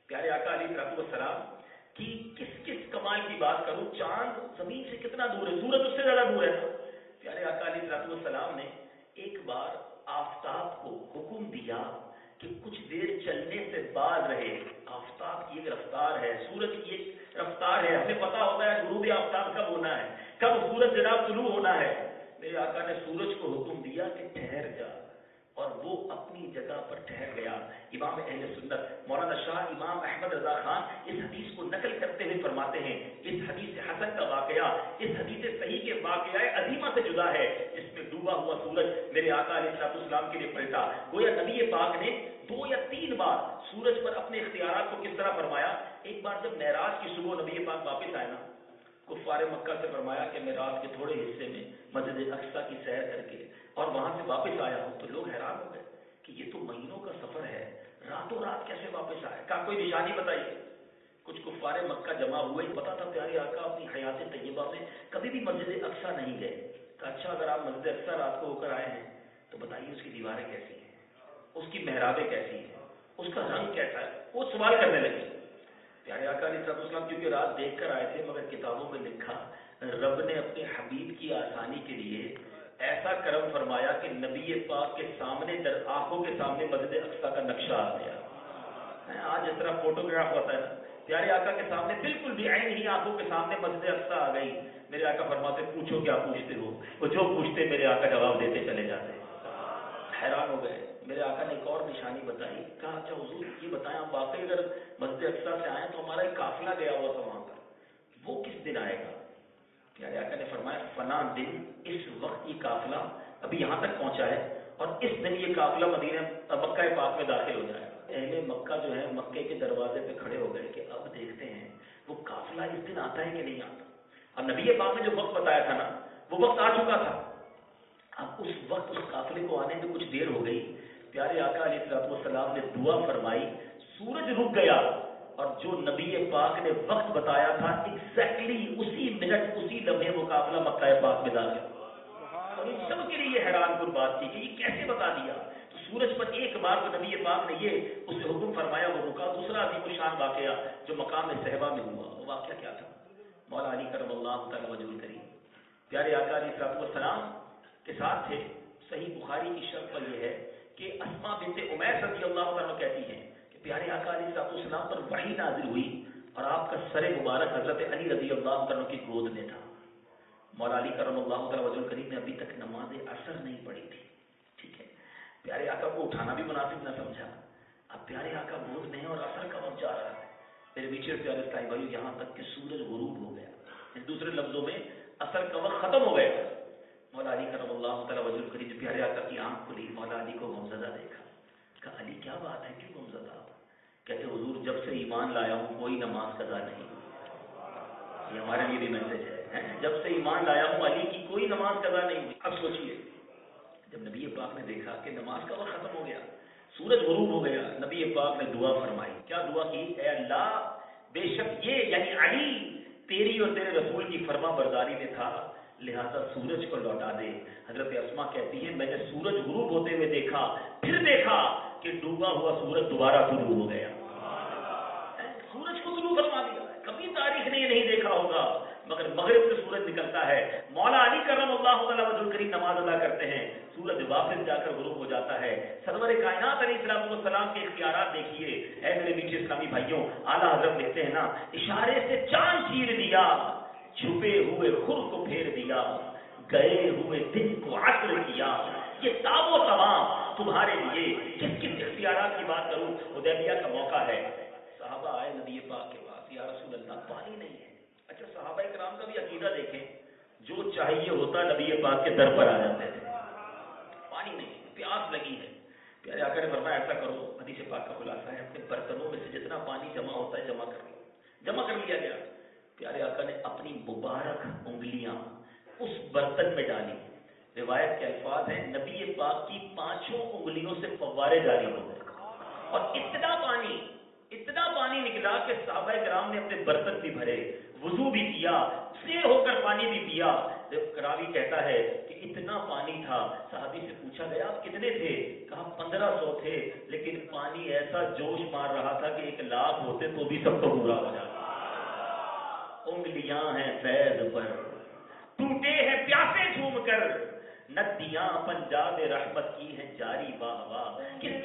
پیارے آقا علیہ السلام کی کس کس کمال کی بات کروں، چاند زمین سے کتنا دور ہے، سورج اس سے زیادہ دور ہے. پیارے آقا علیہ السلام نے ایک بار آفتاب کو حکم دیا کہ کچھ دیر چلنے سے باز رہے. آفتاب کی ایک رفتار ہے، سورج کی ایک رفتار ہے، ہمیں پتا ہوتا ہے غروب آفتاب کب ہونا ہے، کب سورج جناب طلوع ہونا ہے. میرے آقا نے سورج کو حکم دیا کہ ٹھہر جا، اور وہ اپنی جگہ پر ٹھہر گیا. امام اہل سنت مولانا شاہ امام احمد رضا خان اس حدیث کو نقل کرتے ہوئے فرماتے ہیں اس حدیث حسن کا واقعہ اس حدیث صحیح کے واقعہ عظیمہ سے جدا ہے. اس میں ڈوبا ہوا سورج میرے آقا علیہ السلام کے لیے پلٹا. گویا نبی پاک نے دو یا تین بار سورج پر اپنے اختیارات کو کس طرح فرمایا. ایک بار جب معراج کی صبح نبی پاک واپس آئے نا، کفار مکہ سے فرمایا کہ میں رات کے تھوڑے حصے میں مسجد اقصیٰ کی سیر کر کے اور وہاں سے واپس آیا ہوں. تو لوگ حیران ہو گئے کہ یہ تو مہینوں کا سفر ہے، راتوں رات کیسے واپس آئے. کہا کوئی نشانی بتائیے. کچھ کفار مکہ جمع ہوئے، پتا تھا پیارے آقا اپنی حیات طیبہ میں کبھی بھی مسجد اقصیٰ نہیں گئے. کہا اچھا اگر آپ مسجد اقصیٰ رات کو ہو کر آئے ہیں تو بتائیے اس کی دیواریں کیسی ہیں، اس کی محرابیں کیسی ہیں، اس کا رنگ کیسا ہے. وہ سوال کرنے لگے. پیارے آقا علیہ السلام کیونکہ رات دیکھ کر آئے تھے، مگر کتابوں میں لکھا رب نے اپنے حبیب کی آسانی کے لیے ایسا کرم فرمایا کہ نبی پاک کے سامنے در آنکھوں کے سامنے مسجد اقصیٰ کا نقشہ آ گیا. آج جس طرح فوٹوگراف ہوتا ہے نا، پیارے آقا کے سامنے بالکل بھی عین ہی آنکھوں کے سامنے مسجد اقصیٰ آ گئی. میرے آقا فرماتے پوچھو کیا پوچھتے ہو، وہ جو پوچھتے میرے آقا جواب دیتے چلے جاتے. حیران ہو گئے. میرے آقا نے ایک اور نشانی بتائی. کہا اچھا حضور یہ بتائیں آپ واقعی اگر مسجد اقصیٰ سے آئے تو ہمارا ایک قافلہ گیا ہوا تھا وہاں پر، وہ کس دن آئے گا. پیارے آقا نے فرمایا فلاں دن اس وقت یہ قافلہ ابھی یہاں تک پہنچا ہے اور اس دن یہ قافلہ مدینہ مکہ پاک میں داخل ہو جائے گا. اہل مکہ جو ہے مکے کے دروازے پہ کھڑے ہو گئے کہ اب دیکھتے ہیں وہ قافلہ اس دن آتا ہے کہ نہیں آتا. اب نبی پاک نے جو وقت بتایا تھا نا وہ وقت آ چکا تھا. اب اس وقت اس قافلے کو آنے میں کچھ دیر ہو گئی. پیارے آقا علیہ السلام نے دعا فرمائی، سورج رک گیا اور جو نبی پاک نے وقت بتایا تھا ایگزیکٹلی اسی منٹ اسی لمحے وہ قافلہ مکہ پاک میں داخل. اور ان سب کے لیے حیران کن بات تھی کہ یہ کیسے بتا دیا. تو سورج پر ایک بار تو نبی پاک نے یہ اس سے حکم فرمایا وہ رکا. دوسرا عظیم الشان واقعہ جو مقام صحبہ میں ہوا، وہ واقعہ کیا تھا. مولا علی کرم اللہ تعالی وجہ الکریم پیارے آقا علیہ السلام کے ساتھ تھے. صحیح بخاری کی شرط پر یہ ہے کہ اسماء بنت عمیس رضی اللہ عنہ کہتی ہیں کہ پیارے آقا علیہ السلام پر وحی نازل ہوئی اور آپ کا سر مبارک حضرت علی رضی اللہ عنہ کی گود میں تھا. مولا علی کرم اللہ تعالی وجہ الکریم نے ابھی تک نماز عصر نہیں پڑھی تھی. ٹھیک ہے، پیارے آقا کو اٹھانا بھی مناسب نہ سمجھا. اب پیارے آقا گود میں اور عصر کا وقت جا رہا ہے. میرے بیچے پیارے اسلامی بھائی یہاں تک کہ سورج غروب ہو گیا. ان دوسرے لفظوں میں عصر کا وقت ختم ہو گیا. مولا علی کرم اللہ تعالی وجہ الکریم پیارے آقا کی آنکھ کھلی. مولا علی کو غمزدہ دیکھا. کہا علی کیا بات ہے، کیوں غمزدہ؟ کہتے حضور جب سے ایمان لایا ہوں کوئی نماز قضا نہیں. یہ ہمارے لیے بھی میسج ہے، جب سے ایمان لایا ہوں علی کی کوئی نماز قضا نہیں ہوئی. اب سوچئے جب نبی پاک نے دیکھا کہ نماز کا وقت ختم ہو گیا، سورج غروب ہو گیا، نبی پاک نے دعا فرمائی. کیا دعا کی؟ اے اللہ بے شک یہ یعنی علی تیری اور تیرے رسول کی فرما برداری میں تھا، لہذا سورج کو لوٹا دے. حضرت اسماء کہتی ہے میں نے سورج غروب ہوتے ہوئے دیکھا، پھر دیکھا کہ ڈوبا ہوا سورج دوبارہ طلوع ہو گیا. سورج کو طلوع فرما دیا. کبھی تاریخ نے یہ نہیں دیکھا ہوگا مگر مغرب سے سورج نکلتا ہے. مولا علی کرم اللہ تعالی وجہ الکریم نماز ادا کرتے ہیں، سورج واپس جا کر غروب ہو جاتا ہے. سرور کائنات علیہ السلام والسلام کے اختیارات دیکھیے. اے میرے میٹھے اسلامی بھائیوں، اعلیٰ حضرت لکھتے ہیں نا اشارے سے چاند چیر دیا، چھپے ہوئے خور کو پھیر دیا، گئے ہوئے دن کو عطر کیا. یہ تاب و تمام تمہارے لیے. کس کس اختیارات کی بات کروں. حدیبیہ کا موقع ہے، صحابہ آئے نبی پاک کے پاس، یا رسول اللہ پانی نہیں ہے. اچھا صحابہ کرام کا بھی عقیدہ دیکھیں، جو چاہیے ہوتا نبی پاک کے در پر آ جاتے تھے. پانی نہیں، پیاس لگی ہے. پیارے آقا نے فرمایا ایسا کرو، حدیث پاک کا خلاصہ ہے، اپنے برتنوں میں سے جتنا پانی جمع ہوتا ہے جمع کر لو. جمع کر لیا گیا. پیارے آقا نے اپنی مبارک انگلیاں اس برتن میں ڈالی. روایت کے الفاظ ہیں نبی پاک کی پانچوں انگلیوں سے فوارے جاری ہو گئے اور اتنا پانی اتنا پانی نکلا کہ صحابہ کرام نے اپنے برتن بھی بھرے, وضو بھی کیا, سیر ہو کر پانی بھی پیا. راوی کہتا ہے کہ اتنا پانی تھا. صحابی سے پوچھا گیا آپ کتنے تھے؟ کہا پندرہ سو تھے, لیکن پانی ایسا جوش مار رہا تھا کہ ایک لاکھ ہوتے تو بھی سب کو پورا ہو جاتا. انگلیاں ہیں فیض پر, ٹوٹے ہیں پیاسے جھوم کر, ندیاں پنجاب رحمت کی ہیں جاری واہ واہ.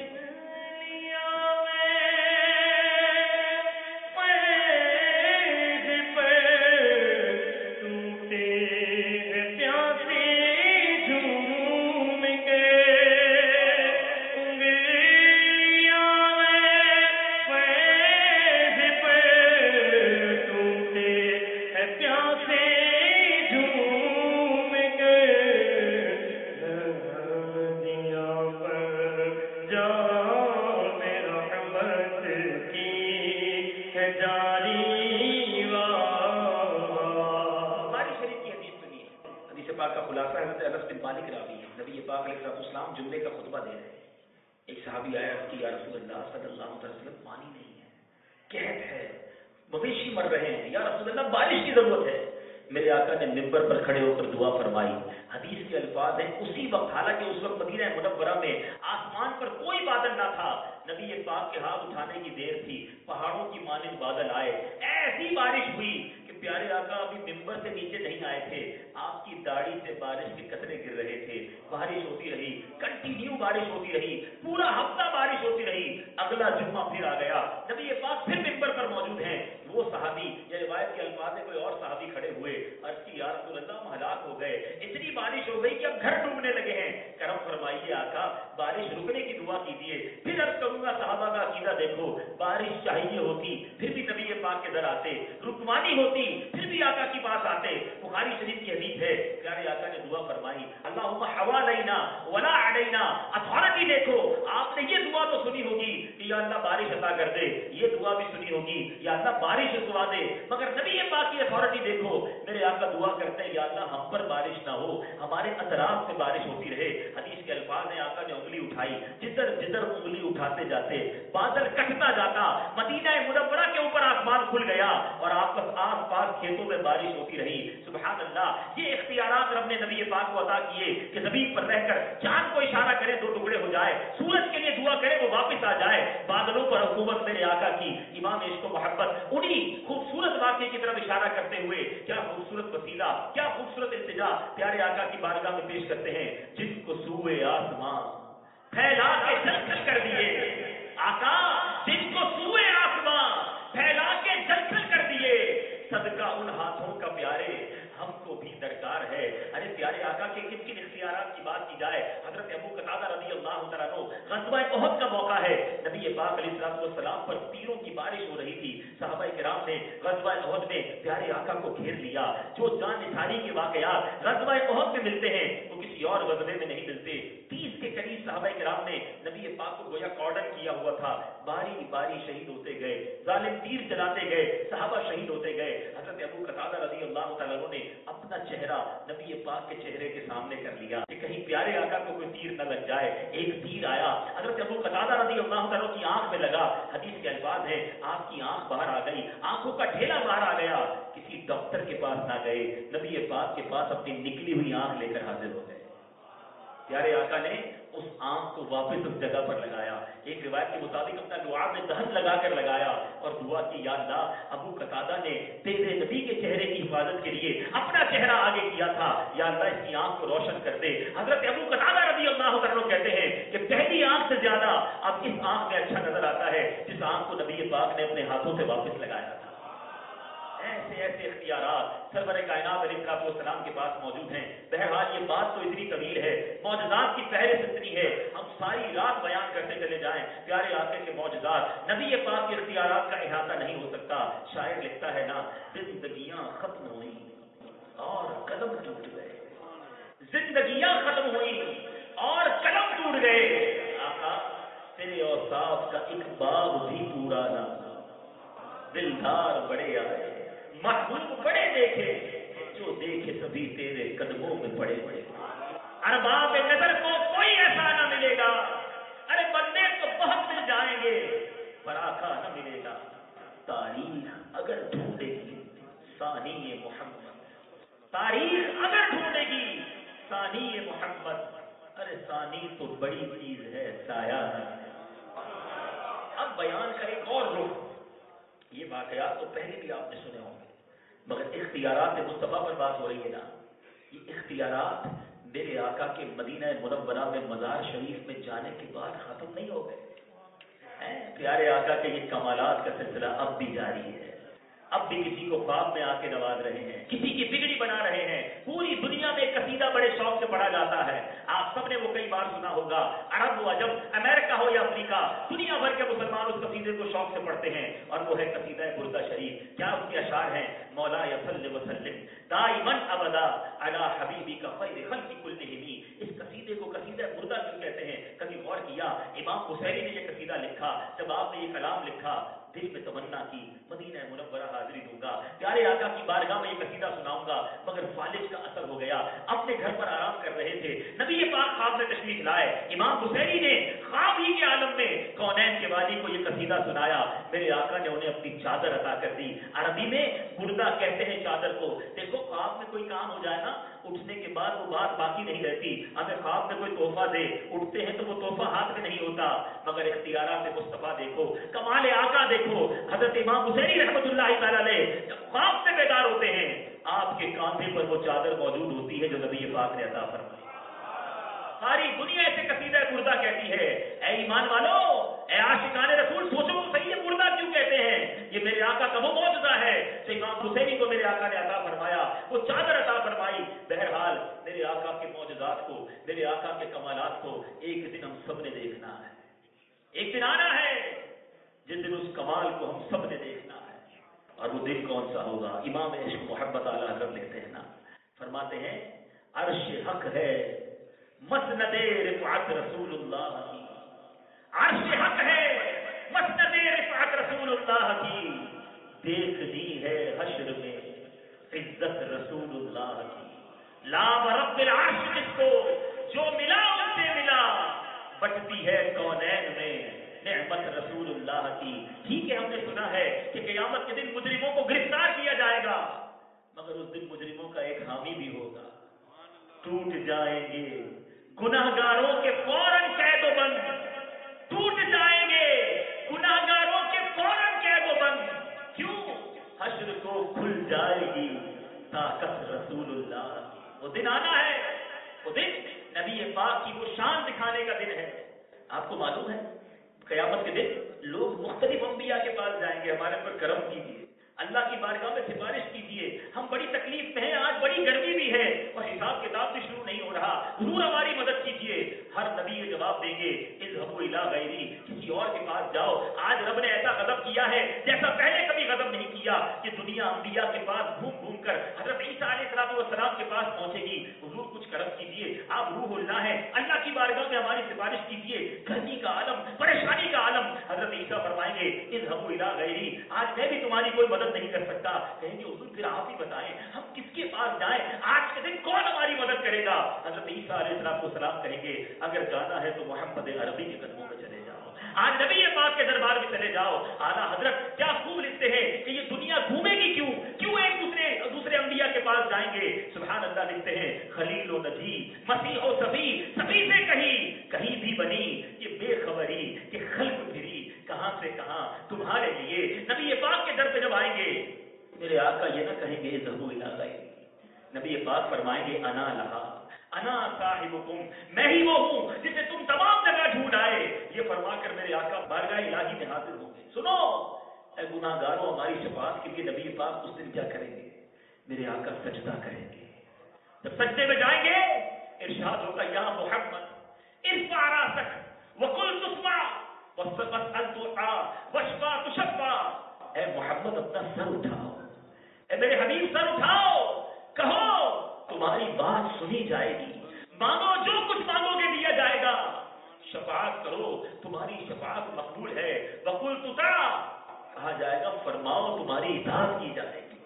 جملے کا خطبہ دے رہے ہیں. ایک صحابی آیا کہ یا رسول اللہ صلی اللہ علیہ وسلم پانی نہیں ہے, قحط ہے, مویشی مر رہے ہیں, یا رسول اللہ بارش کی ضرورت ہے. میرے آقا نے منبر پر کھڑے ہو کر دعا فرمائی. حدیث کے الفاظ ہیں اسی وقت, حالانکہ اس وقت مدینہ منورہ میں آسمان پر کوئی بادل نہ تھا, نبی پاک کے ہاتھ اٹھانے کی دیر تھی, پہاڑوں کی مانند بادل آئے, ایسی بارش ہوئی کہ پیارے آقا ابھی منبر سے نیچے نہیں آئے تھے, آپ کی داڑھی سے بارش کے قطرے گر رہے تھے. بارش ہوتی رہی, کنٹینیو بارش ہوتی رہی, پورا ہفتہ بارش ہوتی رہی. اگلا جمعہ پھر آ گیا, نبی پاک پھر منبر پر موجود ہیں. وہ صحابی, یہ روایت کے الفاظ میں کوئی اور صحابی کھڑے ہوئے, عرض کی یا رسول اللہ ہم ہلاک ہو گئے, اتنی بارش ہو گئی کہ اب گھر ڈوبنے لگے ہیں, کرم فرمائیے آقا بارش رکنے کی دعا کیجیے. پھر عرض کروں گا صحابہ کا عقیدہ دیکھو, بارش چاہیے ہوتی پھر بھی نبی پاک کے در آتے, رکوانی ہوتی پھر بھی آقا کی پاس آتے. بخاری شریف کی حدیث ہے, پیارے آقا نے دعا فرمائی اللہم حوالینا ولا علینا. اتھارٹی دیکھو, آپ نے یہ دعا تو سنی ہوگی کہ یا اللہ بارش عطا کر دے, یہ دعا بھی سنی ہوگی یا اللہ بارش دعا دے, مگر نبی پاک کی اتھارٹی دیکھو. میرے آقا دعا کرتے ہیں یا اللہ ہم پر بارش نہ ہو, ہمارے اطراف میں بارش ہوتی رہے. حدیث کے الفاظ ہیں آقا نے انگلی اٹھائی, جدھر جدھر انگلی اٹھاتے جاتے بادل کٹتا جاتا, مدینہ منورہ کے اوپر آسمان کھل گیا اور آپ آس پاس کھیتوں میں بارش ہوتی رہی. سبحان اللہ, یہ اختیارات رب نے نبی پاک کو عطا کیے کہ زمین پر رہ کر چاند کو اشارہ کرے دو ٹکڑے ہو جائے, سورج کے لیے دعا کرے وہ واپس آ جائے. بادلوں پر حکومت میرے آقا کی. امام عشق و محبت انہی خوبصورت واقعے کی طرف اشارہ کرتے ہوئے کیا خوبصورت وسیلہ, کیا خوبصورت التجا پیارے آقا کی بارگاہ میں پیش کرتے ہیں. جن کو سوئے آسمان پھیلا کے جلکھل کر دیے, آقا جن کو سوئے آسمان پھیلا کے جلکھل کر دیے, صدقہ ان ہاتھوں کا پیارے ہم کو بھی درکار ہے. ارے پیارے آقا کے کن کن اختیارات کی بات کی جائے. حضرت ابو قتادہ رضی اللہ تعالیٰ عنہ, غزوہ احد کا موقع ہے, نبی پاک علیہ الصلوۃ والسلام پر تیروں کی بارش ہو رہی تھی. صحابہ کرام نے غزوہ احد میں پیارے آقا کو گھیر لیا. جو جان نثاری کے واقعات غزوہ احد میں ملتے ہیں وہ کسی اور غزوے میں نہیں ملتے. تیس کے قریب صحابہ کرام نے نبی پاک کو گویا کارڈن کیا ہوا تھا. باری باری شہید ہوتے گئے, ظالم تیر چلاتے گئے, صحابہ شہید ہوتے گئے. حضرت ابو قتادہ رضی اللہ تعالیٰ عنہ نے اپنا چہرہ نبی پاک کے چہرے کے سامنے کر لیا کہ کہیں پیارے آقا کو کوئی تیر نہ لگ جائے. ایک تیر آیا, حضرت ابو قتادہ رضی اللہ تعالیٰ کی آنکھ میں لگا. حدیث کے الفاظ ہے آپ کی آنکھ باہر آ گئی, آنکھوں کا ڈھیلا باہر آ گیا. کسی ڈاکٹر کے پاس نہ گئے, نبی پاک کے پاس اپنی نکلی ہوئی آنکھ لے کر حاضر ہو گئے. پیارے آقا نے اس آنکھ کو واپس اس جگہ پر لگایا. ایک روایت کے مطابق اپنا دعا میں دہن لگا کر لگایا اور دعا کی یا اللہ ابو قتادہ نے تیرے نبی کے چہرے کی حفاظت کے لیے اپنا چہرہ آگے کیا تھا, یا اللہ اس کی آنکھ کو روشن کر دے. حضرت ابو قتادہ رضی اللہ عنہ کہتے ہیں کہ پہلی آنکھ سے زیادہ اب اس آنکھ میں اچھا نظر آتا ہے جس آنکھ کو نبی پاک نے اپنے ہاتھوں سے واپس لگایا تھا. ایسے ایسے اختیارات سرور کائنات علیہ السلام کے پاس موجود ہیں. بہرحال یہ بات تو اتنی طویل ہے, معجزات کی فہرست اتنی ہے, ہم ساری رات بیان کرتے چلے جائیں پیارے آقا کے معجزات. نبی پاک کے اختیارات کا احاطہ نہیں ہو سکتا. شاعر لکھتا ہے نا, زندگیاں ختم ہوئیں اور قلم ٹوٹ گئے, زندگیاں ختم ہوئیں اور قلم ٹوٹ گئے. آقا تیرے اوصاف کا ایک باب بھی پورا نہ, دلدار بڑے آئے, محبوب بڑے دیکھے, جو دیکھے سبھی تیرے قدموں میں پڑے پڑے. ارباب نظر کو کوئی ایسا نہ ملے گا, ارے بندے تو بہت مل جائیں گے پر آقا نہ ملے گا. تاریخ اگر ڈھونڈے گی ثانی محبت، ارے ثانی تو بڑی چیز ہے، سایہ ہے۔ اب بیان کا ایک اور رخ، یہ واقعات تو پہلے بھی آپ نے سنے ہوں گے، مگر اختیارات مصطفیٰ پر بات ہو رہی ہے نا، یہ اختیارات میرے آقا کے مدینہ منورہ میں مزار شریف میں جانے کے بعد ختم نہیں ہو گئے۔ پیارے آقا کے یہ کمالات کا سلسلہ اب بھی جاری ہے، اب بھی کسی کو خواب میں آ کے نواز رہے ہیں، کسی کی بگڑی بنا رہے ہیں۔ پوری دنیا میں قصیدہ بڑے شوق سے پڑھا جاتا ہے، آپ سب نے وہ کئی بار سنا ہوگا، عرب و عجم، امریکہ ہو یا افریقہ، دنیا بھر کے مسلمان اس قصیدے کو شوق سے پڑھتے ہیں، اور وہ ہے قصیدہ بردہ شریف۔ کیا اس کے اشعار ہیں؟ مولا صلی وسلم دائماً ابدا علی حبیبی کا خیر خلق کلہم۔ اس قصیدے کو قصیدہ بردہ کیوں کہتے ہیں؟ کبھی غور کیا؟ امام حسینی نے یہ قصیدہ لکھا، جب آپ نے یہ کلام لکھا دل میں تمنا کی مدینہ منورہ حاضری دوں گا، پیارے آقا کی بارگاہ میں یہ قصیدہ سناؤں گا، مگر فالج کا اثر ہو گیا، اپنے گھر پر آرام کر رہے تھے، نبی پاک خواب میں تشریف لائے، امام حسینی نے خواب ہی کے عالم میں کونین کے والی کو یہ قصیدہ سنایا، میرے آقا نے انہیں اپنی چادر عطا کر دی۔ عربی میں بردہ کہتے ہیں چادر کو۔ دیکھو خواب میں کوئی کام ہو جائے نا، اٹھنے کے بعد وہ بات باقی نہیں رہتی، ہمیں خواب میں کوئی تحفہ دے، اٹھتے ہیں تو وہ تحفہ ہاتھ میں نہیں ہوتا، مگر اختیارات مصطفیٰ دیکھو، کمال آقا دیکھو، حضرت امام حسینی رحمۃ اللہ تعالی علیہ جب خواب سے بیدار ہوتے ہیں، آپ کے کاندھے پر وہ چادر موجود ہوتی ہے جو نبی پاک نے عطا فرمائی۔ ساری دنیا اسے قصیدہ بردہ کہتی ہے۔ اے ایمان والو، اے عاشقان رسول، سوچو تو صحیح ہے بردہ کیوں کہتے ہیں؟ یہ میرے آقا کا وہ معجزہ ہے جو امام حسینی کو میرے آقا نے عطا فرمایا، وہ چادر عطا فرمائی۔ بہرحال میرے آقا کے معجزات کو، میرے آقا کے کمالات کو ایک دن ہم سب نے دیکھنا ہے، ایک دن آنا ہے جس دن اس کمال کو ہم سب نے دیکھنا ہے، اور وہ دن کون سا ہوگا؟ امام عشق محبت اعلیٰ حضرت لکھتے ہیں نا، فرماتے ہیں عرش حق ہے مسند رفعت رسول اللہ کی، عرش حق ہے مسند رفعت رسول اللہ کی، دیکھنی ہے حشر میں عزت رسول اللہ کی، لا رب العرش جس کو جو ملا ان سے ملا، بٹتی ہے کونین میں نعمت رسول اللہ کی۔ ٹھیک ہے، ہم نے سنا ہے کہ قیامت کے دن مجرموں کو گرفتار کیا جائے گا، مگر اس دن مجرموں کا ایک حامی بھی ہوگا، ٹوٹ جائیں گے گناہگاروں کے فوراً قید و بند، ٹوٹ جائیں گے گناہگاروں کے فوراً قید و بند، کیوں؟ حشر کو کھل جائے گی طاقت رسول اللہ۔ وہ دن آنا ہے، وہ دن نبی پاک کی وہ شان دکھانے کا دن ہے۔ آپ کو معلوم ہے قیامت کے دن لوگ مختلف انبیاء کے پاس جائیں گے، ہمارے پر کرم کیجیے، اللہ کی بارگاہ میں سفارش کیجیے، ہم بڑی تکلیف میں ہیں، آج بڑی گرمی بھی ہے اور حساب کتاب بھی شروع نہیں ہو رہا، ضرور ہماری مدد کیجیے۔ ہر نبی یہ جواب دیں گے اذهبوا الى غیری، کسی اور کے پاس جاؤ۔ آج رب نے ایسا غضب کیا ہے جیسا پہلے کبھی غضب نہیں کیا، کہ دنیا انبیاء کے پاس گھوم گھوم کر حضرت عیسیٰ علیہ السلام والسلام کے پاس پہنچے گی، حضور کچھ کرم کیجیے، آپ روح اللہ ہیں، اللہ کی بارگاہ میں ہماری سفارش کیجیے۔ گرمی کا عالم، پریشانی کا عالم، حضرت عیسیٰ فرمائیں گے اذهبوا الى غیری، آج میں بھی تمہاری کوئی مدد نہیں کر سکتا۔ کہیں گے حضور پھر آپ ہی بتائیں ہم کس کے پاس جائیں، آج کے دن کون ہماری مدد کرے گا؟ حضرت عیسیٰ علیہ السلام کہیں گے اگر جانا ہے تو محمد عربی کے قدموں میں چلے جاؤ، آج نبی پاک کے دربار میں چلے جاؤ۔ اعلیٰ حضرت کیا خوب لکھتے ہیں کہ یہ دنیا گھومے گی کیوں، کیوں ایک دوسرے دوسرے انبیاء کے پاس جائیں گے؟ سبحان اللہ لکھتے ہیں خلیل و نجی مسیح و صفی، صفی سے کہیں کہیں بھی بنی یہ بے خبری کہ خلق پھری کہاں سے کہاں تمہارے لیے۔ نبی پاک کے در پہ جب آئیں گے میرے آقا یہ نہ کہیں گے ذہبوا الی غیری، نبی پاک فرمائیں گے انا لہا انا صاحبکم، میں ہی وہ ہوں جسے تم تمام جگہ ڈھونڈ آئے۔ یہ فرما کر میرے آقا بارگاہ الہی میں حاضر ہوں گے۔ سنو اے گناہگاروں، ہماری شفاعت کے لیے نبی پاک اس دن کیا کریں گے؟ میرے آقا سجدہ کریں گے، جب سجدے میں جائیں گے ارشاد ہوگا یا محمد ارفع راسک وقل تسمع واسأل تعطى واشفع تشفع، اے محمد اپنا سر اٹھاؤ، اے میرے حبیب سر اٹھاؤ، کہو تمہاری بات سنی جائے گی، مانگو جو کچھ مانگو گے دیا جائے گا، شفاعت کرو تمہاری شفاعت مقبول ہے، وقل تطاع کہا جائے گا فرماؤ تمہاری اطاعت کی جائے گی۔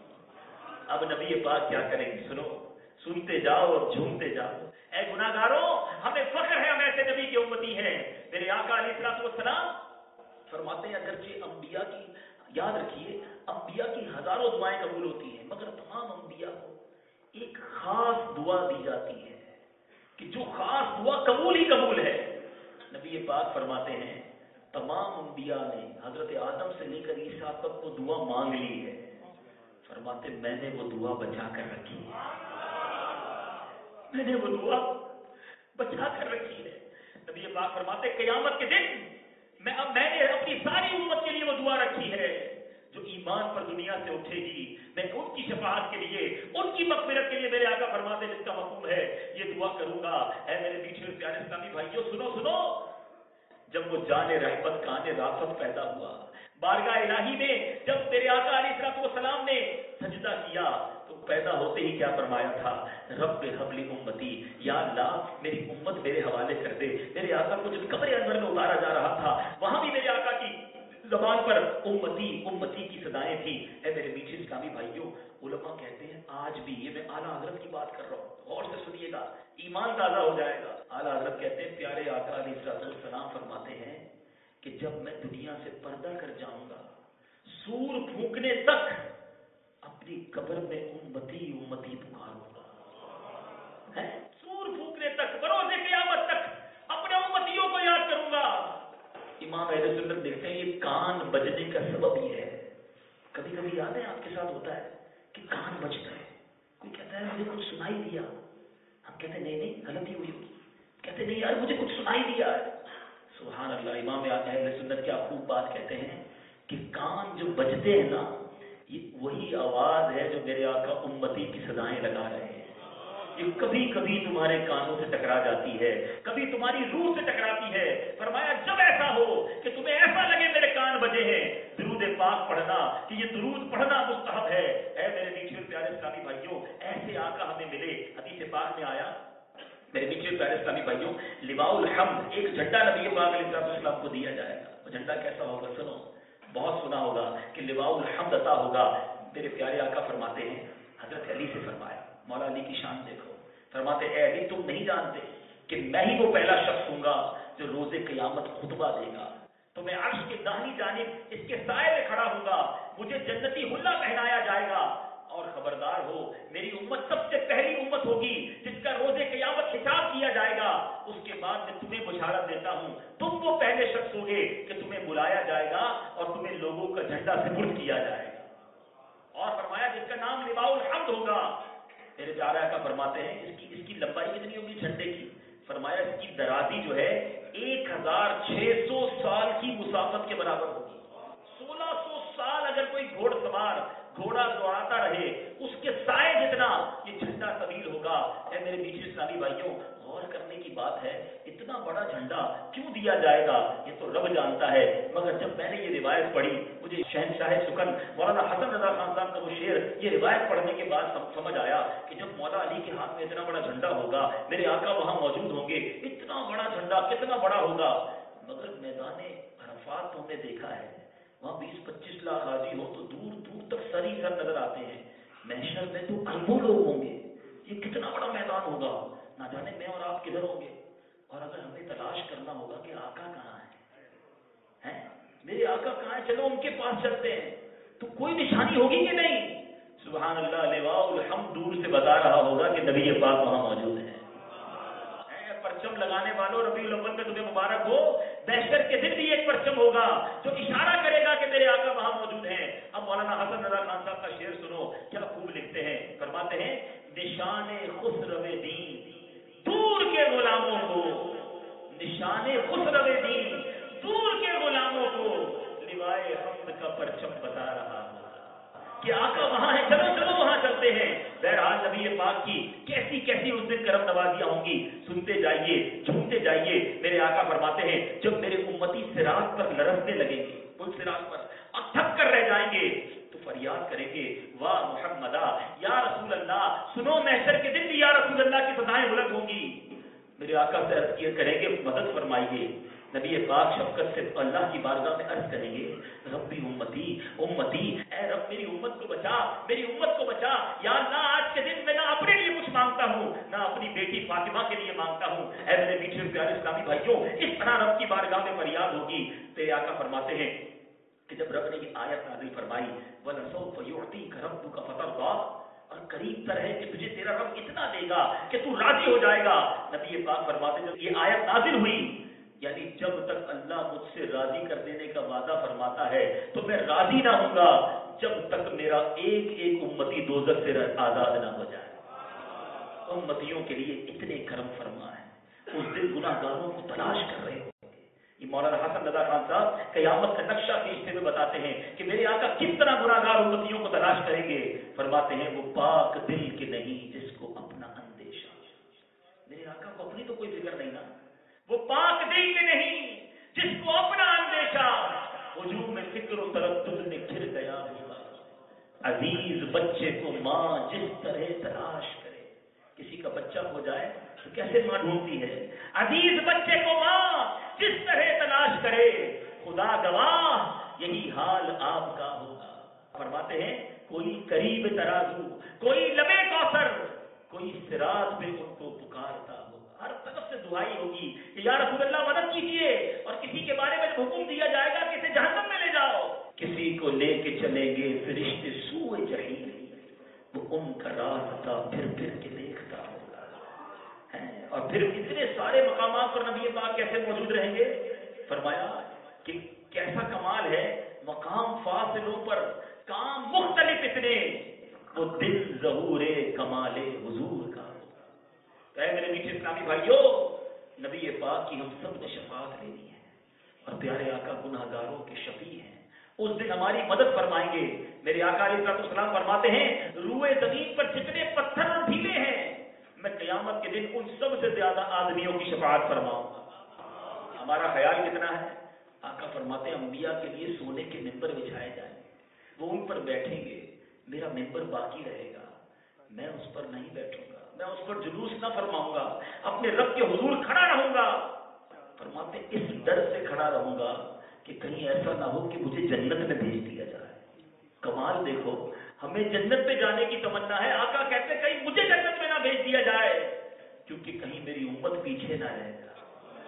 اب نبی پاک کیا کریں گے؟ سنو، سنتے جاؤ اور جھومتے جاؤ۔ اے گناہگاروں، ہمیں فخر ہے ہم ایسے نبی کی امتی ہیں۔ میرے آقا علیہ الصلوۃ والسلام فرماتے ہیں اگرچہ انبیاء کی، یاد رکھیے انبیاء کی ہزاروں دعائیں قبول ہوتی ہیں، مگر تمام انبیاء کو ایک خاص دعا دی جاتی ہے کہ جو خاص دعا قبول ہی قبول ہے. نبی پاک فرماتے ہیں تمام انبیاء نے حضرت آدم سے لے کر عیسیٰ تک وہ دعا مانگ لی ہے. فرماتے میں نے وہ دعا بچا کر رکھی ہے, میں نے وہ دعا بچا کر رکھی ہے. نبی پاک فرماتے قیامت کے دن میں اب میں نے اپنی ساری امت کے لیے وہ دعا رکھی ہے جو ایمان پر دنیا سے اٹھے گی, میں ان کی شفاعت کے لیے, ان کی مغفرت کے لیے میرے آقا فرماتے جس کا مفہوم ہے یہ دعا کروں گا. اے میرے میٹھے اور پیارے اسلامی بھائیوں سنو سنو, جب وہ جان رحمت کان رافت پیدا ہوا بارگاہ الہی میں, جب میرے آقا علیہ السلام نے سجدہ کیا تو پیدا ہوتے ہی کیا فرمایا تھا, رب حبلی امتی, یا اللہ میری امت میرے حوالے کر دے. میرے آقا کو جب قبر انور میں اتارا جا رہا تھا وہاں بھی میرے آقا کی زبان پر امتی امتی کی صدائیں تھی. اے میرے میٹھے اسلامی بھائیوں, علماء کہتے ہیں آج بھی, یہ میں اعلیٰ حضرت کی بات کر رہا ہوں, غور سے سنیے گا, ایمان تازہ ہو جائے گا. اعلیٰ حضرت کہتے ہیں پیارے آقا علیہ السلام فرماتے ہیں کہ جب میں دنیا سے پردہ کر جاؤں گا سور پھونکنے تک اپنی قبر میں امتی امتی پکاروں گا. سور پھونکنے تک, بروز قیامت تک اپنے امتیوں کو یاد کروں گا. امام اہل سنت دیکھتے ہیں یہ کان بجنے کا سبب یہ ہے. کبھی کبھی یاد ہے آپ کے ساتھ ہوتا ہے کہ کان بجتا ہے, کوئی کہتا ہے مجھے کچھ سنائی دیا, ہم کہتے ہیں نہیں نہیں غلطی ہوئی ہوگی, کہتے نہیں یار مجھے کچھ سنائی دیا. سبحان اللہ, امام اہل سنت کیا خوب بات کہتے ہیں کہ کان جو بجتے ہیں نا یہ وہی آواز ہے جو میرے آقا امتی کی سزائیں لگا رہے ہیں. یہ کبھی کبھی تمہارے کانوں سے ٹکرا جاتی ہے, کبھی تمہاری روح سے ٹکراتی ہے. فرمایا جب ایسا ہو کہ تمہیں ایسا لگے میرے کان بجے ہیں, درود پاک پڑھنا, کہ یہ درود پڑھنا مستحب ہے. اے میرے میٹھے اور پیارے اسلامی بھائیوں, ایسے آقا ہمیں ملے. حدیث پاک میں آیا میرے میٹھے پیارے اسلامی بھائیوں, لواء الحمد ایک جھنڈا نبی پاک علیہ السلام کو دیا جائے گا. وہ جھنڈا کیسا ہوگا سنو, بہت سنا ہوگا کہ لواء الحمد عطا ہوگا. میرے پیارے آقا فرماتے ہیں, حضرت علی سے فرمایا, مولا علی کی شان دیکھو, فرماتے اے علی تم نہیں جانتے کہ میں ہی وہ پہلا شخص ہوں گا جو روز قیامت خطبہ دے گا, تو میں عرش کے داہنی جانب اس کے سائے میں کھڑا ہوں گا, مجھے جنتی حلہ پہنایا جائے گا, اور خبردار ہو میری امت سب سے پہلی امت ہوگی جس کا روز قیامت حساب کیا جائے گا. اس کے بعد میں تمہیں بشارت دیتا ہوں تم وہ پہلے شخص ہوگے کہ تمہیں بلایا جائے گا اور تمہیں لوگوں کا جھنڈا سپرد کیا جائے گا. اور فرمایا جس کا نام لواء الحمد ہوگا. میرے پیارے آقا فرماتے ہیں اس کی اس کی لمبائی کتنی ہوگی جھنڈے کی, فرمایا اس کی درازی جو ہے ایک ہزار چھ سو سال کی مسافت کے برابر ہوگی. سولہ سو سال اگر کوئی گھوڑ سوار گھوڑا دوڑاتا رہے اس کے سائے جتنا یہ جھنڈا طویل ہوگا. اے میرے میٹھے اسلامی بھائیوں, غور کرنے کی بات ہے, اتنا بڑا جھنڈا کیوں دیا جائے گا یہ تو رب جانتا ہے. مگر جب میں نے یہ روایت پڑھی مجھے شہنشاہ سکن مولانا حسن رضا خان صاحب کا وہ شعر, یہ روایت پڑھنے کے بعد سمجھ آیا کہ جب مولا علی کے ہاتھ میں اتنا بڑا جھنڈا ہوگا, میرے آقا وہاں موجود ہوں گے, اتنا بڑا جھنڈا کتنا بڑا ہوگا. مگر میدان عرفات تو ہم نے دیکھا ہے وہاں بیس پچیس لاکھ حاجی ہو تو دور دور تک سری سر نظر آتے ہیں. محشر میں تو اربوں لوگ ہوں گے, یہ کتنا بڑا میدان ہوگا. نہ جانے میں اور آپ کدھر ہوں گے. اور اگر ہمیں تلاش کرنا ہوگا کہ آقا کہاں ہے, میرے آقا کہاں ہے, چلو ان کے پاس چلتے ہیں, تو کوئی نشانی ہوگی کہ نہیں. سبحان اللہ, لواء الحمد دور سے بتا رہا ہوگا کہ نبی پاک وہاں موجود ہے. پرچم لگانے والوں ربیع الاول میں تمہیں مبارک ہو. محشر کے دن بھی ایک پرچم ہوگا جو اشارہ کرے گا کہ میرے آقا وہاں موجود ہیں. اب مولانا حسن رضا خان صاحب کا شعر سنو, کیا خوب لکھتے ہیں. فرماتے ہیں نشان خسرو دین دور کے غلاموں کو, نشان خسرو دین دور کے غلاموں کو لوائے حمد کا پرچم بتا رہا کہ آقا وہاں ہے, چلو چلو وہاں چلتے ہیں. بہرحال نبی پاک کی کیسی کیسی اس دن کرم نوازیاں ہوں گی, سنتے جائیے جھومتے جائیے. میرے آقا فرماتے ہیں جب میرے امتی صراط پر لرزنے لگیں گے, پل صراط پر, اور تھک کر رہ جائیں گے تو فریاد کریں گے واہ محمدہ یا رسول اللہ, سنو محشر کے دن بھی یا رسول اللہ کی سزائیں بلند ہوں گی. میرے آقا سے عرض کیا کریں گے مدد فرمائیے. نبی پاک شفقت سے اللہ کی بارگاہ میں عرض کریں گے ربی امتی امتی, اے رب میری امت کو بچا, میری امت کو بچا. یا اللہ آج کے دن میں نہ اپنے لیے کچھ مانگتا ہوں نہ اپنی بیٹی فاطمہ کے لیے مانگتا ہوں. اے میرے میٹھے پیارے اسلامی بھائیوں, اس طرح رب کی بارگاہ میں فریاد ہوگی. تو آقا فرماتے ہیں کہ جب رب نے یہ آیت نازل فرمائی وَلَسَوْفَ يُعْطِيكَ رَبُّكَ فَتَرْضَىٰ, اور قریب تر ہے کہ تجھے تیرا رب اتنا دے گا کہ تو راضی ہو جائے گا. نبی پاک فرماتے جب یہ آیت نازل ہوئی یعنی جب تک اللہ مجھ سے راضی کر دینے کا وعدہ فرماتا ہے تو میں راضی نہ ہوں گا جب تک میرا ایک ایک امتی دوزخ سے آزاد نہ ہو جائے. امتیوں کے لیے اتنے کرم فرما ہے. اس دن گناہ گاروں کو تلاش کر رہے ہو. یہ مولانا حسن رضا خان صاحب قیامت کا نقشہ کھینچتے ہوئے بتاتے ہیں کہ میرے آقا کس طرح گناہ گار امتیوں کو تلاش کریں گے. فرماتے ہیں وہ پاک دل کے نہیں جس کو اپنا اندیشہ. میرے آقا کو اپنی تو کوئی فکر نہیں نا. وہ پاک دل کے نہیں جس کو اپنا اندیشہ. وجوہ میں فکر و تردد میں گھر گیا ہوگا. عزیز بچے کو ماں جس طرح تلاش کرے. کسی کا بچہ ہو جائے تو کیسے ماں ڈھونڈتی ہے. عزیز بچے کو ماں جس طرح تلاش کرے. خدا گواہ یہی حال آپ کا ہوگا. فرماتے ہیں کوئی قریب ترازو کوئی لبے کوثر کوئی صراط پہ ان کو پکارتا ہوگا. ہر طرف سے دعائی ہوگی کہ یا رسول اللہ مدد کیجیے. اور کسی کے بارے میں حکم دیا جائے گا کہ اسے جہنم میں لے جاؤ. کسی کو لے کے چلیں گے فرشتے سوئے جہنم. وہ ان کا راستہ پھر پھر کے دیکھتا ہوگا. اور پھر اتنے سارے مقامات پر نبی پاک کیسے موجود رہیں گے. فرمایا کہ کیسا کمال ہے. مقام فاصلوں پر کام مختلف اتنے وہ دل ظہور کمال حضور کا. اے میرے میٹھے اسلامی بھائیوں نبی پاک کی ہم سب نے شفاعت لینی ہے اور پیارے آقا گناہ گاروں کے شفیع ہیں. اس دن ہماری مدد فرمائیں گے. میرے آقا علیہ السلام فرماتے ہیں روئے زمین پر جتنے پتھر اور ڈھیلے ہیں میں قیامت کے دن ان سب سے زیادہ آدمیوں کی شفاعت فرماؤں گا. ہمارا خیال کتنا ہے. آقا فرماتے ہیں انبیاء کے لیے سونے کے ممبر بچھائے جائیں وہ ان پر بیٹھیں گے. میرا ممبر باقی رہے گا. میں اس پر نہیں بیٹھوں گا. میں اس پر جلوس نہ فرماؤں گا. اپنے رب کے حضور کھڑا رہوں گا. فرماتے اس ڈر سے کھڑا رہوں گا کہ کہیں ایسا نہ ہو کہ مجھے جنت میں بھیج دیا جائے. کمال دیکھو ہمیں جنت میں جانے کی تمنا ہے. آقا کہتے ہیں کہیں مجھے جنت میں نہ بھیج دیا جائے کیونکہ کہیں میری امت پیچھے نہ رہ جائے.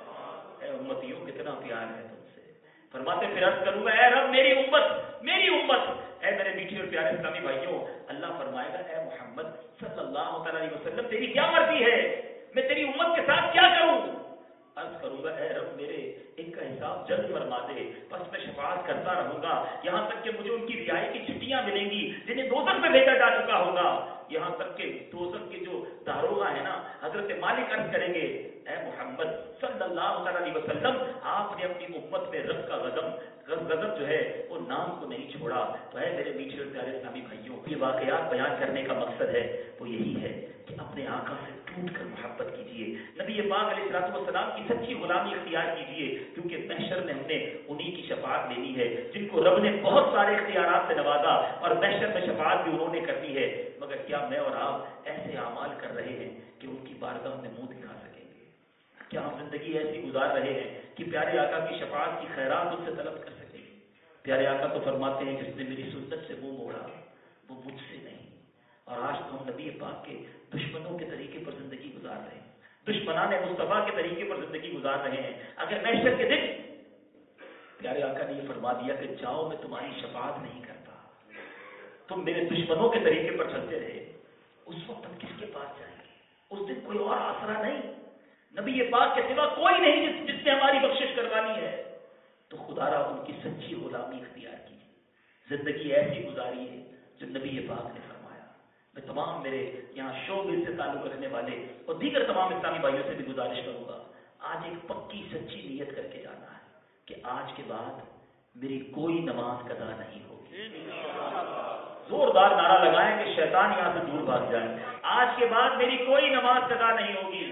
اے امتیوں کتنا پیار ہے تم سے. فرماتے پھر عرض کروں گا اے رب میری امت میری امت. اے میرے میٹھے اور پیارے اسلامی بھائیوں اللہ فرمائے گا اے محمد صلی اللہ تعالی علیہ وسلم تیری کیا مرضی ہے. میں تیری امت کے ساتھ کیا کروں. عرض کروں گا اے رب میرے ان کا حساب جلد فرما دے. بس میں شفاعت کرتا رہوں گا یہاں تک کہ مجھے ان کی رہائی کی چھٹیاں ملیں گی جنہیں دوزخ میں بھیجا جا چکا ہوگا. یہاں تک کہ دوزخ کے جو داروغہ ہیں نا حضرت مالک عرض کریں گے اے محمد صلی اللہ علیہ وسلم آپ نے اپنی امت میں رب کا غضب غضب جو ہے وہ نام کو نہیں چھوڑا. تو اے میرے میٹھے اور پیارے اسلامی بھائیوں یہ واقعات بیان کرنے کا مقصد ہے وہ یہی ہے کہ اپنے آقا سے ٹوٹ کر محبت کیجیے. نبی پاک علیہ الصلوۃ والسلام کی سچی غلامی اختیار کیجیے کیونکہ محشر میں ہم نے انہی کی شفاعت لینی ہے جن کو رب نے بہت سارے اختیارات سے نوازا اور محشر میں شفاعت بھی انہوں نے کرنی ہے. مگر کیا میں اور آپ ایسے اعمال کر رہے ہیں کہ ان کی بارگاہ میں منہ دکھا سکیں گے. کیا ہم زندگی ایسی گزار رہے ہیں کہ پیارے آقا کی شفاعت کی خیرات ان سے طلب کر سکیں گے. پیارے آقا تو فرماتے ہیں جس نے میری سنت سے منہ موڑا وہ مجھ سے نہیں. اور آج تو ہم نبی پاک کے دشمنوں کے طریقے پر زندگی گزار رہے ہیں. دشمنان مصطفیٰ کے طریقے پر زندگی گزار رہے ہیں. اگر محشر کے دن پیارے آقا نے یہ فرما دیا کہ جاؤ میں تمہاری شفاعت نہیں کرتا تم میرے دشمنوں کے طریقے پر چلتے رہے اس وقت ہم کس کے پاس جائیں گے. اس دن کوئی اور آسرا نہیں. نبی پاک کے سوا کوئی نہیں جس جس نے ہماری بخشش کروانی ہے. تو خدا را ان کی سچی غلامی اختیار کی زندگی ایسی گزاری ہے جو نبی پاک نے فرمایا. میں تمام میرے یہاں شو بل سے تعلق رکھنے والے اور دیگر تمام اسلامی بھائیوں سے بھی گزارش کروں گا آج ایک پکی سچی نیت کر کے جانا ہے کہ آج کے بعد میری کوئی نماز قضا نہیں ہوگی. زوردار نعرہ لگائیں کہ شیطان یہاں سے دور بھاگ جائے. آج کے بعد میری کوئی نماز قضا نہیں ہوگی.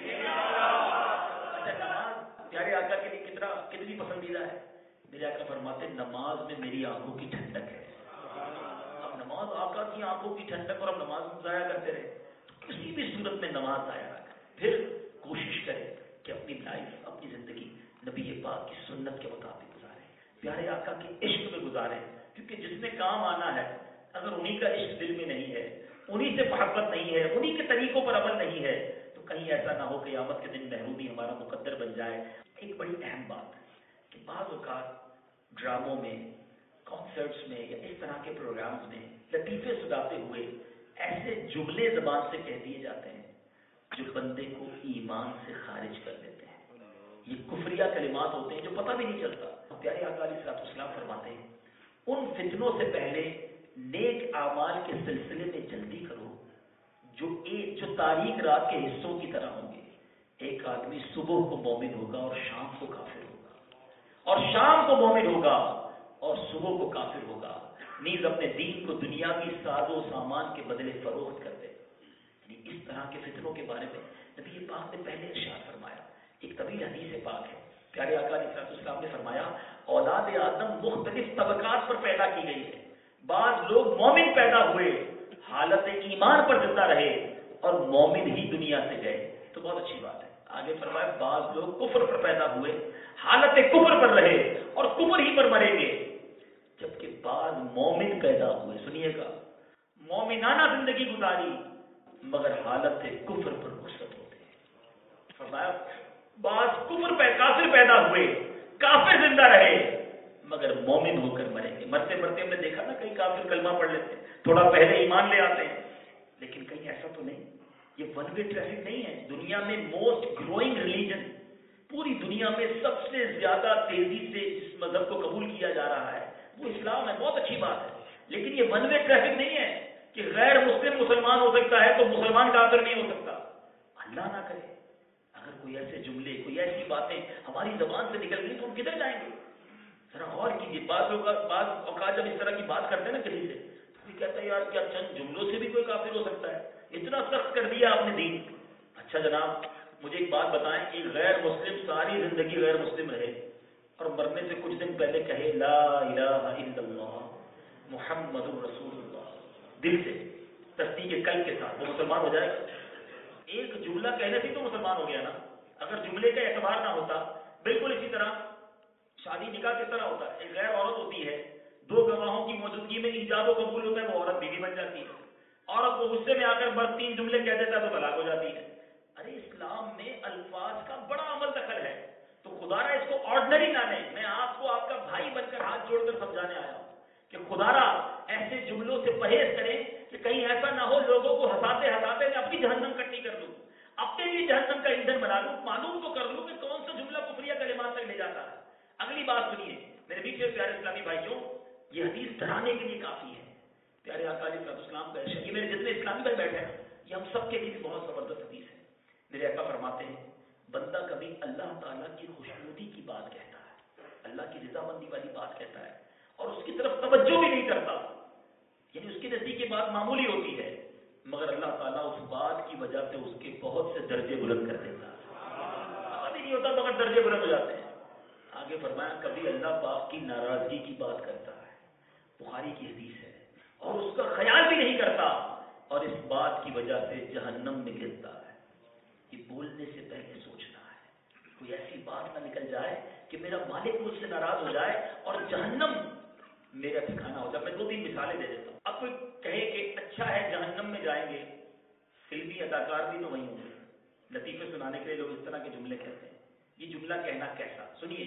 اچھا نماز پیارے آقا کے لیے کتنا کتنی پسندیدہ ہے. میرے آقا فرماتے نماز میں میری آنکھوں کی ٹھنڈک ہے. اب نماز آقا کی آنکھوں کی ٹھنڈک اور اب نماز ضائع کرتے رہے تو کسی بھی صورت میں نماز ضائع نہ کرے. پھر کوشش کرے کہ اپنی لائف اپنی زندگی نبی پاک کی سنت کے مطابق گزارے. پیارے آقا کے عشق میں گزارے کیونکہ جس نے کام آنا ہے اگر انہی کا عشق دل میں نہیں ہے انہی سے محبت نہیں ہے انہی کے طریقوں پر عمل نہیں ہے تو کہیں ایسا نہ ہو کہ قیامت کے دن محرومی ہمارا مقدر بن جائے. ایک بڑی اہم بات کہ بعض اوقات ڈراموں میں کانسرٹس میں یا اس طرح کے پروگرامز میں لطیفے سناتے ہوئے ایسے جملے زبان سے کہہ دیے جاتے ہیں جو بندے کو ایمان سے خارج کر دیتے ہیں. یہ کفریہ کلمات ہوتے ہیں جو پتہ بھی نہیں چلتا. پیارے آقا علیہ الصلوۃ والسلام فرماتے ہیں ان فتنوں سے پہلے نیک اعمال کے سلسلے میں جلدی کرو جو ایک جو تاریک رات کے حصوں کی طرح ہوں گے. ایک آدمی صبح کو مومن ہوگا اور شام کو کافر ہوگا، اور شام کو مومن ہوگا اور صبح کو کافر ہوگا. نیز اپنے دین کو دنیا کی ساز و سامان کے بدلے فروخت کر دے. یعنی اس طرح کے فتنوں کے بارے میں نبی پاک نے پہلے ارشاد فرمایا. ایک طویل حدیث پاک ہے. پیارے آقا علیہ السلام نے فرمایا اولاد آدم مختلف طبقات پر پیدا کی گئی ہے. بعض لوگ مومن پیدا ہوئے، حالت ایمان پر زندہ رہے اور مومن ہی دنیا سے گئے. تو بہت اچھی بات ہے. آگے فرمایا بعض لوگ کفر پر پیدا ہوئے، حالت کفر پر رہے اور کفر ہی پر مریں گے. جبکہ بعض مومن پیدا ہوئے، سنیے گا، مومنانہ زندگی گزاری مگر حالت کفر پر رخصت ہوتے ہیں. فرمایا بعض کفر پہ کافر پیدا ہوئے، کافر زندہ رہے مگر مومن ہو کر مریں گے. مرتے مرتے ہم نے دیکھا نا کئی کافر کلمہ پڑھ لیتے ہیں، تھوڑا پہلے ایمان لے آتے ہیں، لیکن کہیں ایسا تو نہیں. یہ ون وے ٹریفک نہیں ہے. دنیا میں موسٹ گروئنگ ریلیجن، پوری دنیا میں سب سے زیادہ تیزی سے اس مذہب کو قبول کیا جا رہا ہے وہ اسلام ہے. بہت اچھی بات ہے، لیکن یہ ون وے ٹریفک نہیں ہے کہ غیر مسلم مسلمان ہو سکتا ہے تو مسلمان کافر نہیں ہو سکتا. اللہ نہ کرے اگر کوئی ایسے جملے، کوئی ایسی باتیں ہماری زبان سے نکل گئی تو ہم کدھر جائیں گے؟ ذرا غور کیجیے. بعض بعض اوقات جب اس طرح کی بات کرتے ہیں نا کسی سے تو کوئی کہتا ہے یار کیا چند جملوں سے بھی کوئی کافر ہو سکتا ہے؟ اتنا سخت کر دیا آپ نے دین. اچھا جناب مجھے ایک بات بتائیں، ایک غیر مسلم ساری زندگی غیر مسلم رہے اور مرنے سے کچھ دن پہلے کہے لا الہ الا اللہ محمد رسول اللہ دل سے تصدیق قلب کے ساتھ، وہ مسلمان ہو جائے گا؟ ایک جملہ کہنے سے تو مسلمان ہو گیا نا. اگر جملے کا اعتبار نہ ہوتا، بالکل اسی طرح شادی نکاح کس طرح ہوتا ہے؟ ایک غیر عورت ہوتی ہے، دو گواہوں کی موجودگی میں ایجاب و قبول ہوتا ہے، وہ عورت بیوی بن جاتی ہے. عورت کو غصے میں آ کر بر تین جملے کہہ دیتا ہے تو طلاق ہو جاتی ہے. ارے اسلام میں الفاظ کا بڑا عمل دخل ہے، تو خدا را اس کو آرڈنری نہ لیں. میں آپ کو آپ کا بھائی بن کر ہاتھ جوڑ کر سمجھانے آیا ہوں کہ خدا را ایسے جملوں سے پرہیز کریں کہ کہیں ایسا نہ ہو لوگوں کو ہنساتے ہنساتے میں اپنی جہنم کٹی کر دوں، اپنے لیے جہنم کا ایندھن بنا لوں. معلوم تو کر لوں کہ کون سا جملہ کفریہ کلمات تک لے جاتا ہے. اگلی بات سنیے میرے پیچھے پیارے اسلامی بھائیوں، یہ حدیث ڈرانے کے لیے کافی ہے. پیارے آقا علیہ السلام کا ارشاد، یہ میرے جتنے اسلامی بھائی بیٹھے ہیں یہ ہم سب کے لیے بھی بہت زبردست حدیث ہے. میرے آقا فرماتے ہیں بندہ کبھی اللہ تعالیٰ کی خوشنودی کی بات کہتا ہے، اللہ کی رضامندی والی بات کہتا ہے اور اس کی طرف توجہ بھی نہیں کرتا، یعنی اس کے نزدیک یہ بات معمولی ہوتی ہے، مگر اللہ تعالیٰ اس بات کی وجہ سے اس کے بہت سے درجے بلند کر دیتا ہے. پتہ بھی نہیں ہوتا مگر درجے بلند ہو جاتے ہیں. آگے فرمایا کبھی اللہ پاک کی ناراضگی کی بات کرتا ہے، بخاری کی حدیث ہے، اور اس کا خیال بھی نہیں کرتا اور اس بات کی وجہ سے جہنم میں گرتا ہے. یہ بولنے سے پہلے سوچنا ہے کوئی ایسی بات نہ نکل جائے کہ میرا مالک مجھ سے ناراض ہو جائے اور جہنم میرا ٹھکانا ہو جائے. میں دو تین مثالیں دے دیتا ہوں. اب کوئی کہے کہ اچھا ہے جہنم میں جائیں گے، فلمی اداکار بھی تو وہیں ہوں گے. لطیفے سنانے کے لیے لوگ اس طرح کے جملے کہتے ہیں. یہ جملہ کہنا کیسا؟ سنیے،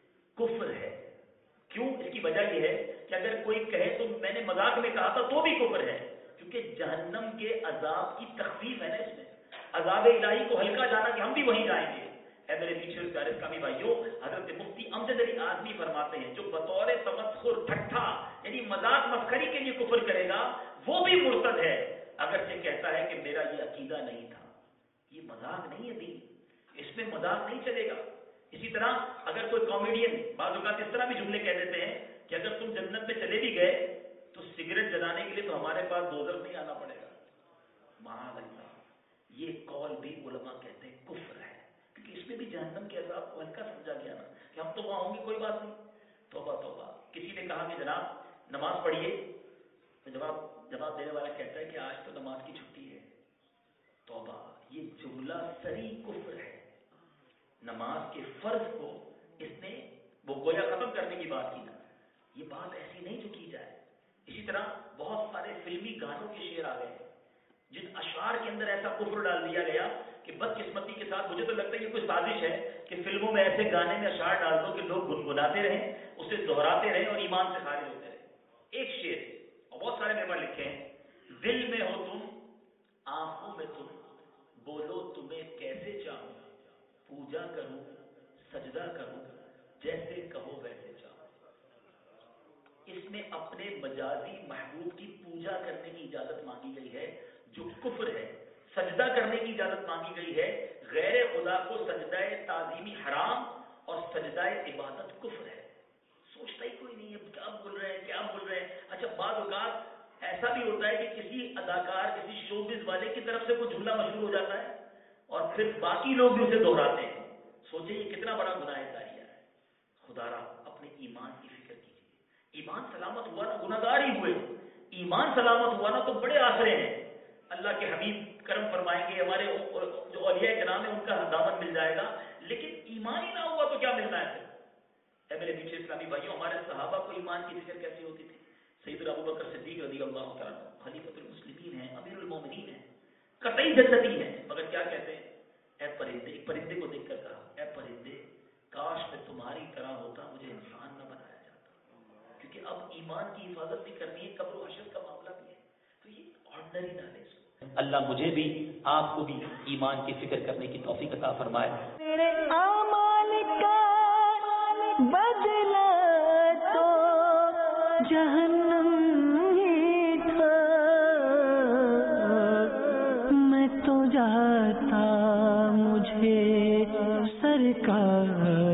کفر ہے. کیوں؟ اس کی وجہ یہ ہے کہ اگر کوئی کہے تو میں نے مذاق میں کہا تھا تو بھی کفر ہے، کیونکہ جہنم کے عذاب کی تخفیف ہے نا اس میں، عذاب الہی کو ہلکا جانا کہ ہم بھی وہیں جائیں گے. اے میرے پیچھے پیارے اسلامی بھائیوں، حضرت مفتی امجد علی اعظمی فرماتے ہیں جو بطور تمسخر ٹھٹھا یعنی مذاق مسخری کے لیے کفر کرے گا وہ بھی مرتد ہے، اگرچہ کہتا ہے کہ میرا یہ عقیدہ نہیں تھا. یہ مذاق نہیں ہے دین، اس میں مذاق نہیں چلے گا. اسی طرح اگر کوئی کامیڈین بعض اوقات اس طرح بھی جملے کہہ دیتے ہیں کہ اگر تم جنت میں چلے بھی گئے تو سگریٹ جلانے کے لیے تو ہمارے پاس دوزخ نہیں آنا پڑے گا. معاذ اللہ، یہ قول بھی علماء کہتے ہیں کفر ہے، کیونکہ اس میں بھی جہنم کے عذاب کو ہلکا سمجھا گیا نا کہ ہم تو وہاں ہوں گے، کوئی بات نہیں. توبہ توبہ. کسی نے کہا کہ جناب نماز پڑھیے، تو جواب جواب دینے والا کہتا ہے کہ آج تو نماز کی چھٹی ہے. توبہ، یہ جملہ سری کفر ہے. نماز کے فرض کو اس نے وہ گویا ختم کرنے کی بات کی نا. یہ بات ایسی نہیں جو کی جائے. اسی طرح بہت سارے فلمی گانوں کے شعر آ گئے ہیں جن اشعار کے اندر ایسا کفر ڈال دیا گیا کہ بدقسمتی کے ساتھ مجھے تو لگتا ہے یہ کوئی سازش ہے کہ فلموں میں ایسے گانے میں اشعار ڈال دو کہ لوگ گنگناتے رہیں، اسے دہراتے رہیں اور ایمان سے خارج ہوتے رہیں. ایک شعر اور بہت سارے میرے پاس لکھے ہیں، دل میں ہو تم آنکھوں میں تم، بولو تمہیں کیسے چاہوں، پوجا کروں سجدہ کروں جیسے کہو ویسے چاہوں۔ اس میں اپنے مجازی محبوب کی پوجا کرنے کی اجازت مانگی گئی ہے جو کفر ہے، سجدہ کرنے کی اجازت مانگی گئی ہے، غیر خدا کو سجدہ تعظیمی حرام اور سجدہ عبادت کفر ہے۔ سوچتا ہی کوئی نہیں ہے کیا بول رہے ہیں کیا بول رہے ہیں۔ اچھا بعض اوقات ایسا بھی ہوتا ہے کہ کسی اداکار کسی شوبز والے کی طرف سے کوئی جملہ مشہور ہو جاتا ہے اور پھر باقی لوگ بھی اسے دہراتے ہیں، سوچیں یہ کتنا بڑا گناہ کاریہ ہے۔ خدا را اپنے ایمان کی فکر کیجیے، ایمان سلامت ہوا نا گناہگار ہی ہوئے، ایمان سلامت ہوا نا تو بڑے آسرے ہیں، اللہ کے حبیب کرم فرمائیں گے، ہمارے جو اولیاء کرام ہیں ان کا دامن مل جائے گا، لیکن ایمان ہی نہ ہوا تو کیا ملنا ہے پھر؟ اے میرے پیچھے اسلامی بھائیوں، ہمارے صحابہ کو ایمان کی فکر کیسی ہوتی تھی؟ سیدنا ابوبکر صدیق رضی اللہ تعالیٰ خلیفۃ المسلمین ہیں، امیر المومنین ہیں، قطعی جنتی ہیں، مگر کیا کہتے ہیں؟ اے پرندے، ایک پرندے کو دیکھ کر کہا، اے پرندے کاش میں تمہاری طرح ہوتا، مجھے انسان نہ بنایا جاتا، کیونکہ اب ایمان کی حفاظت بھی کرنی ہے، قبر و حشر کا معاملہ بھی ہے، تو یہ آرڈنری نہ لے اس کو۔ اللہ مجھے بھی آپ کو بھی ایمان کی فکر کرنے کی توفیق عطا فرمائے۔ میرے اعمال کا بدلہ تو جہنم ہی تھا، میں تو جاتا مجھے سرکار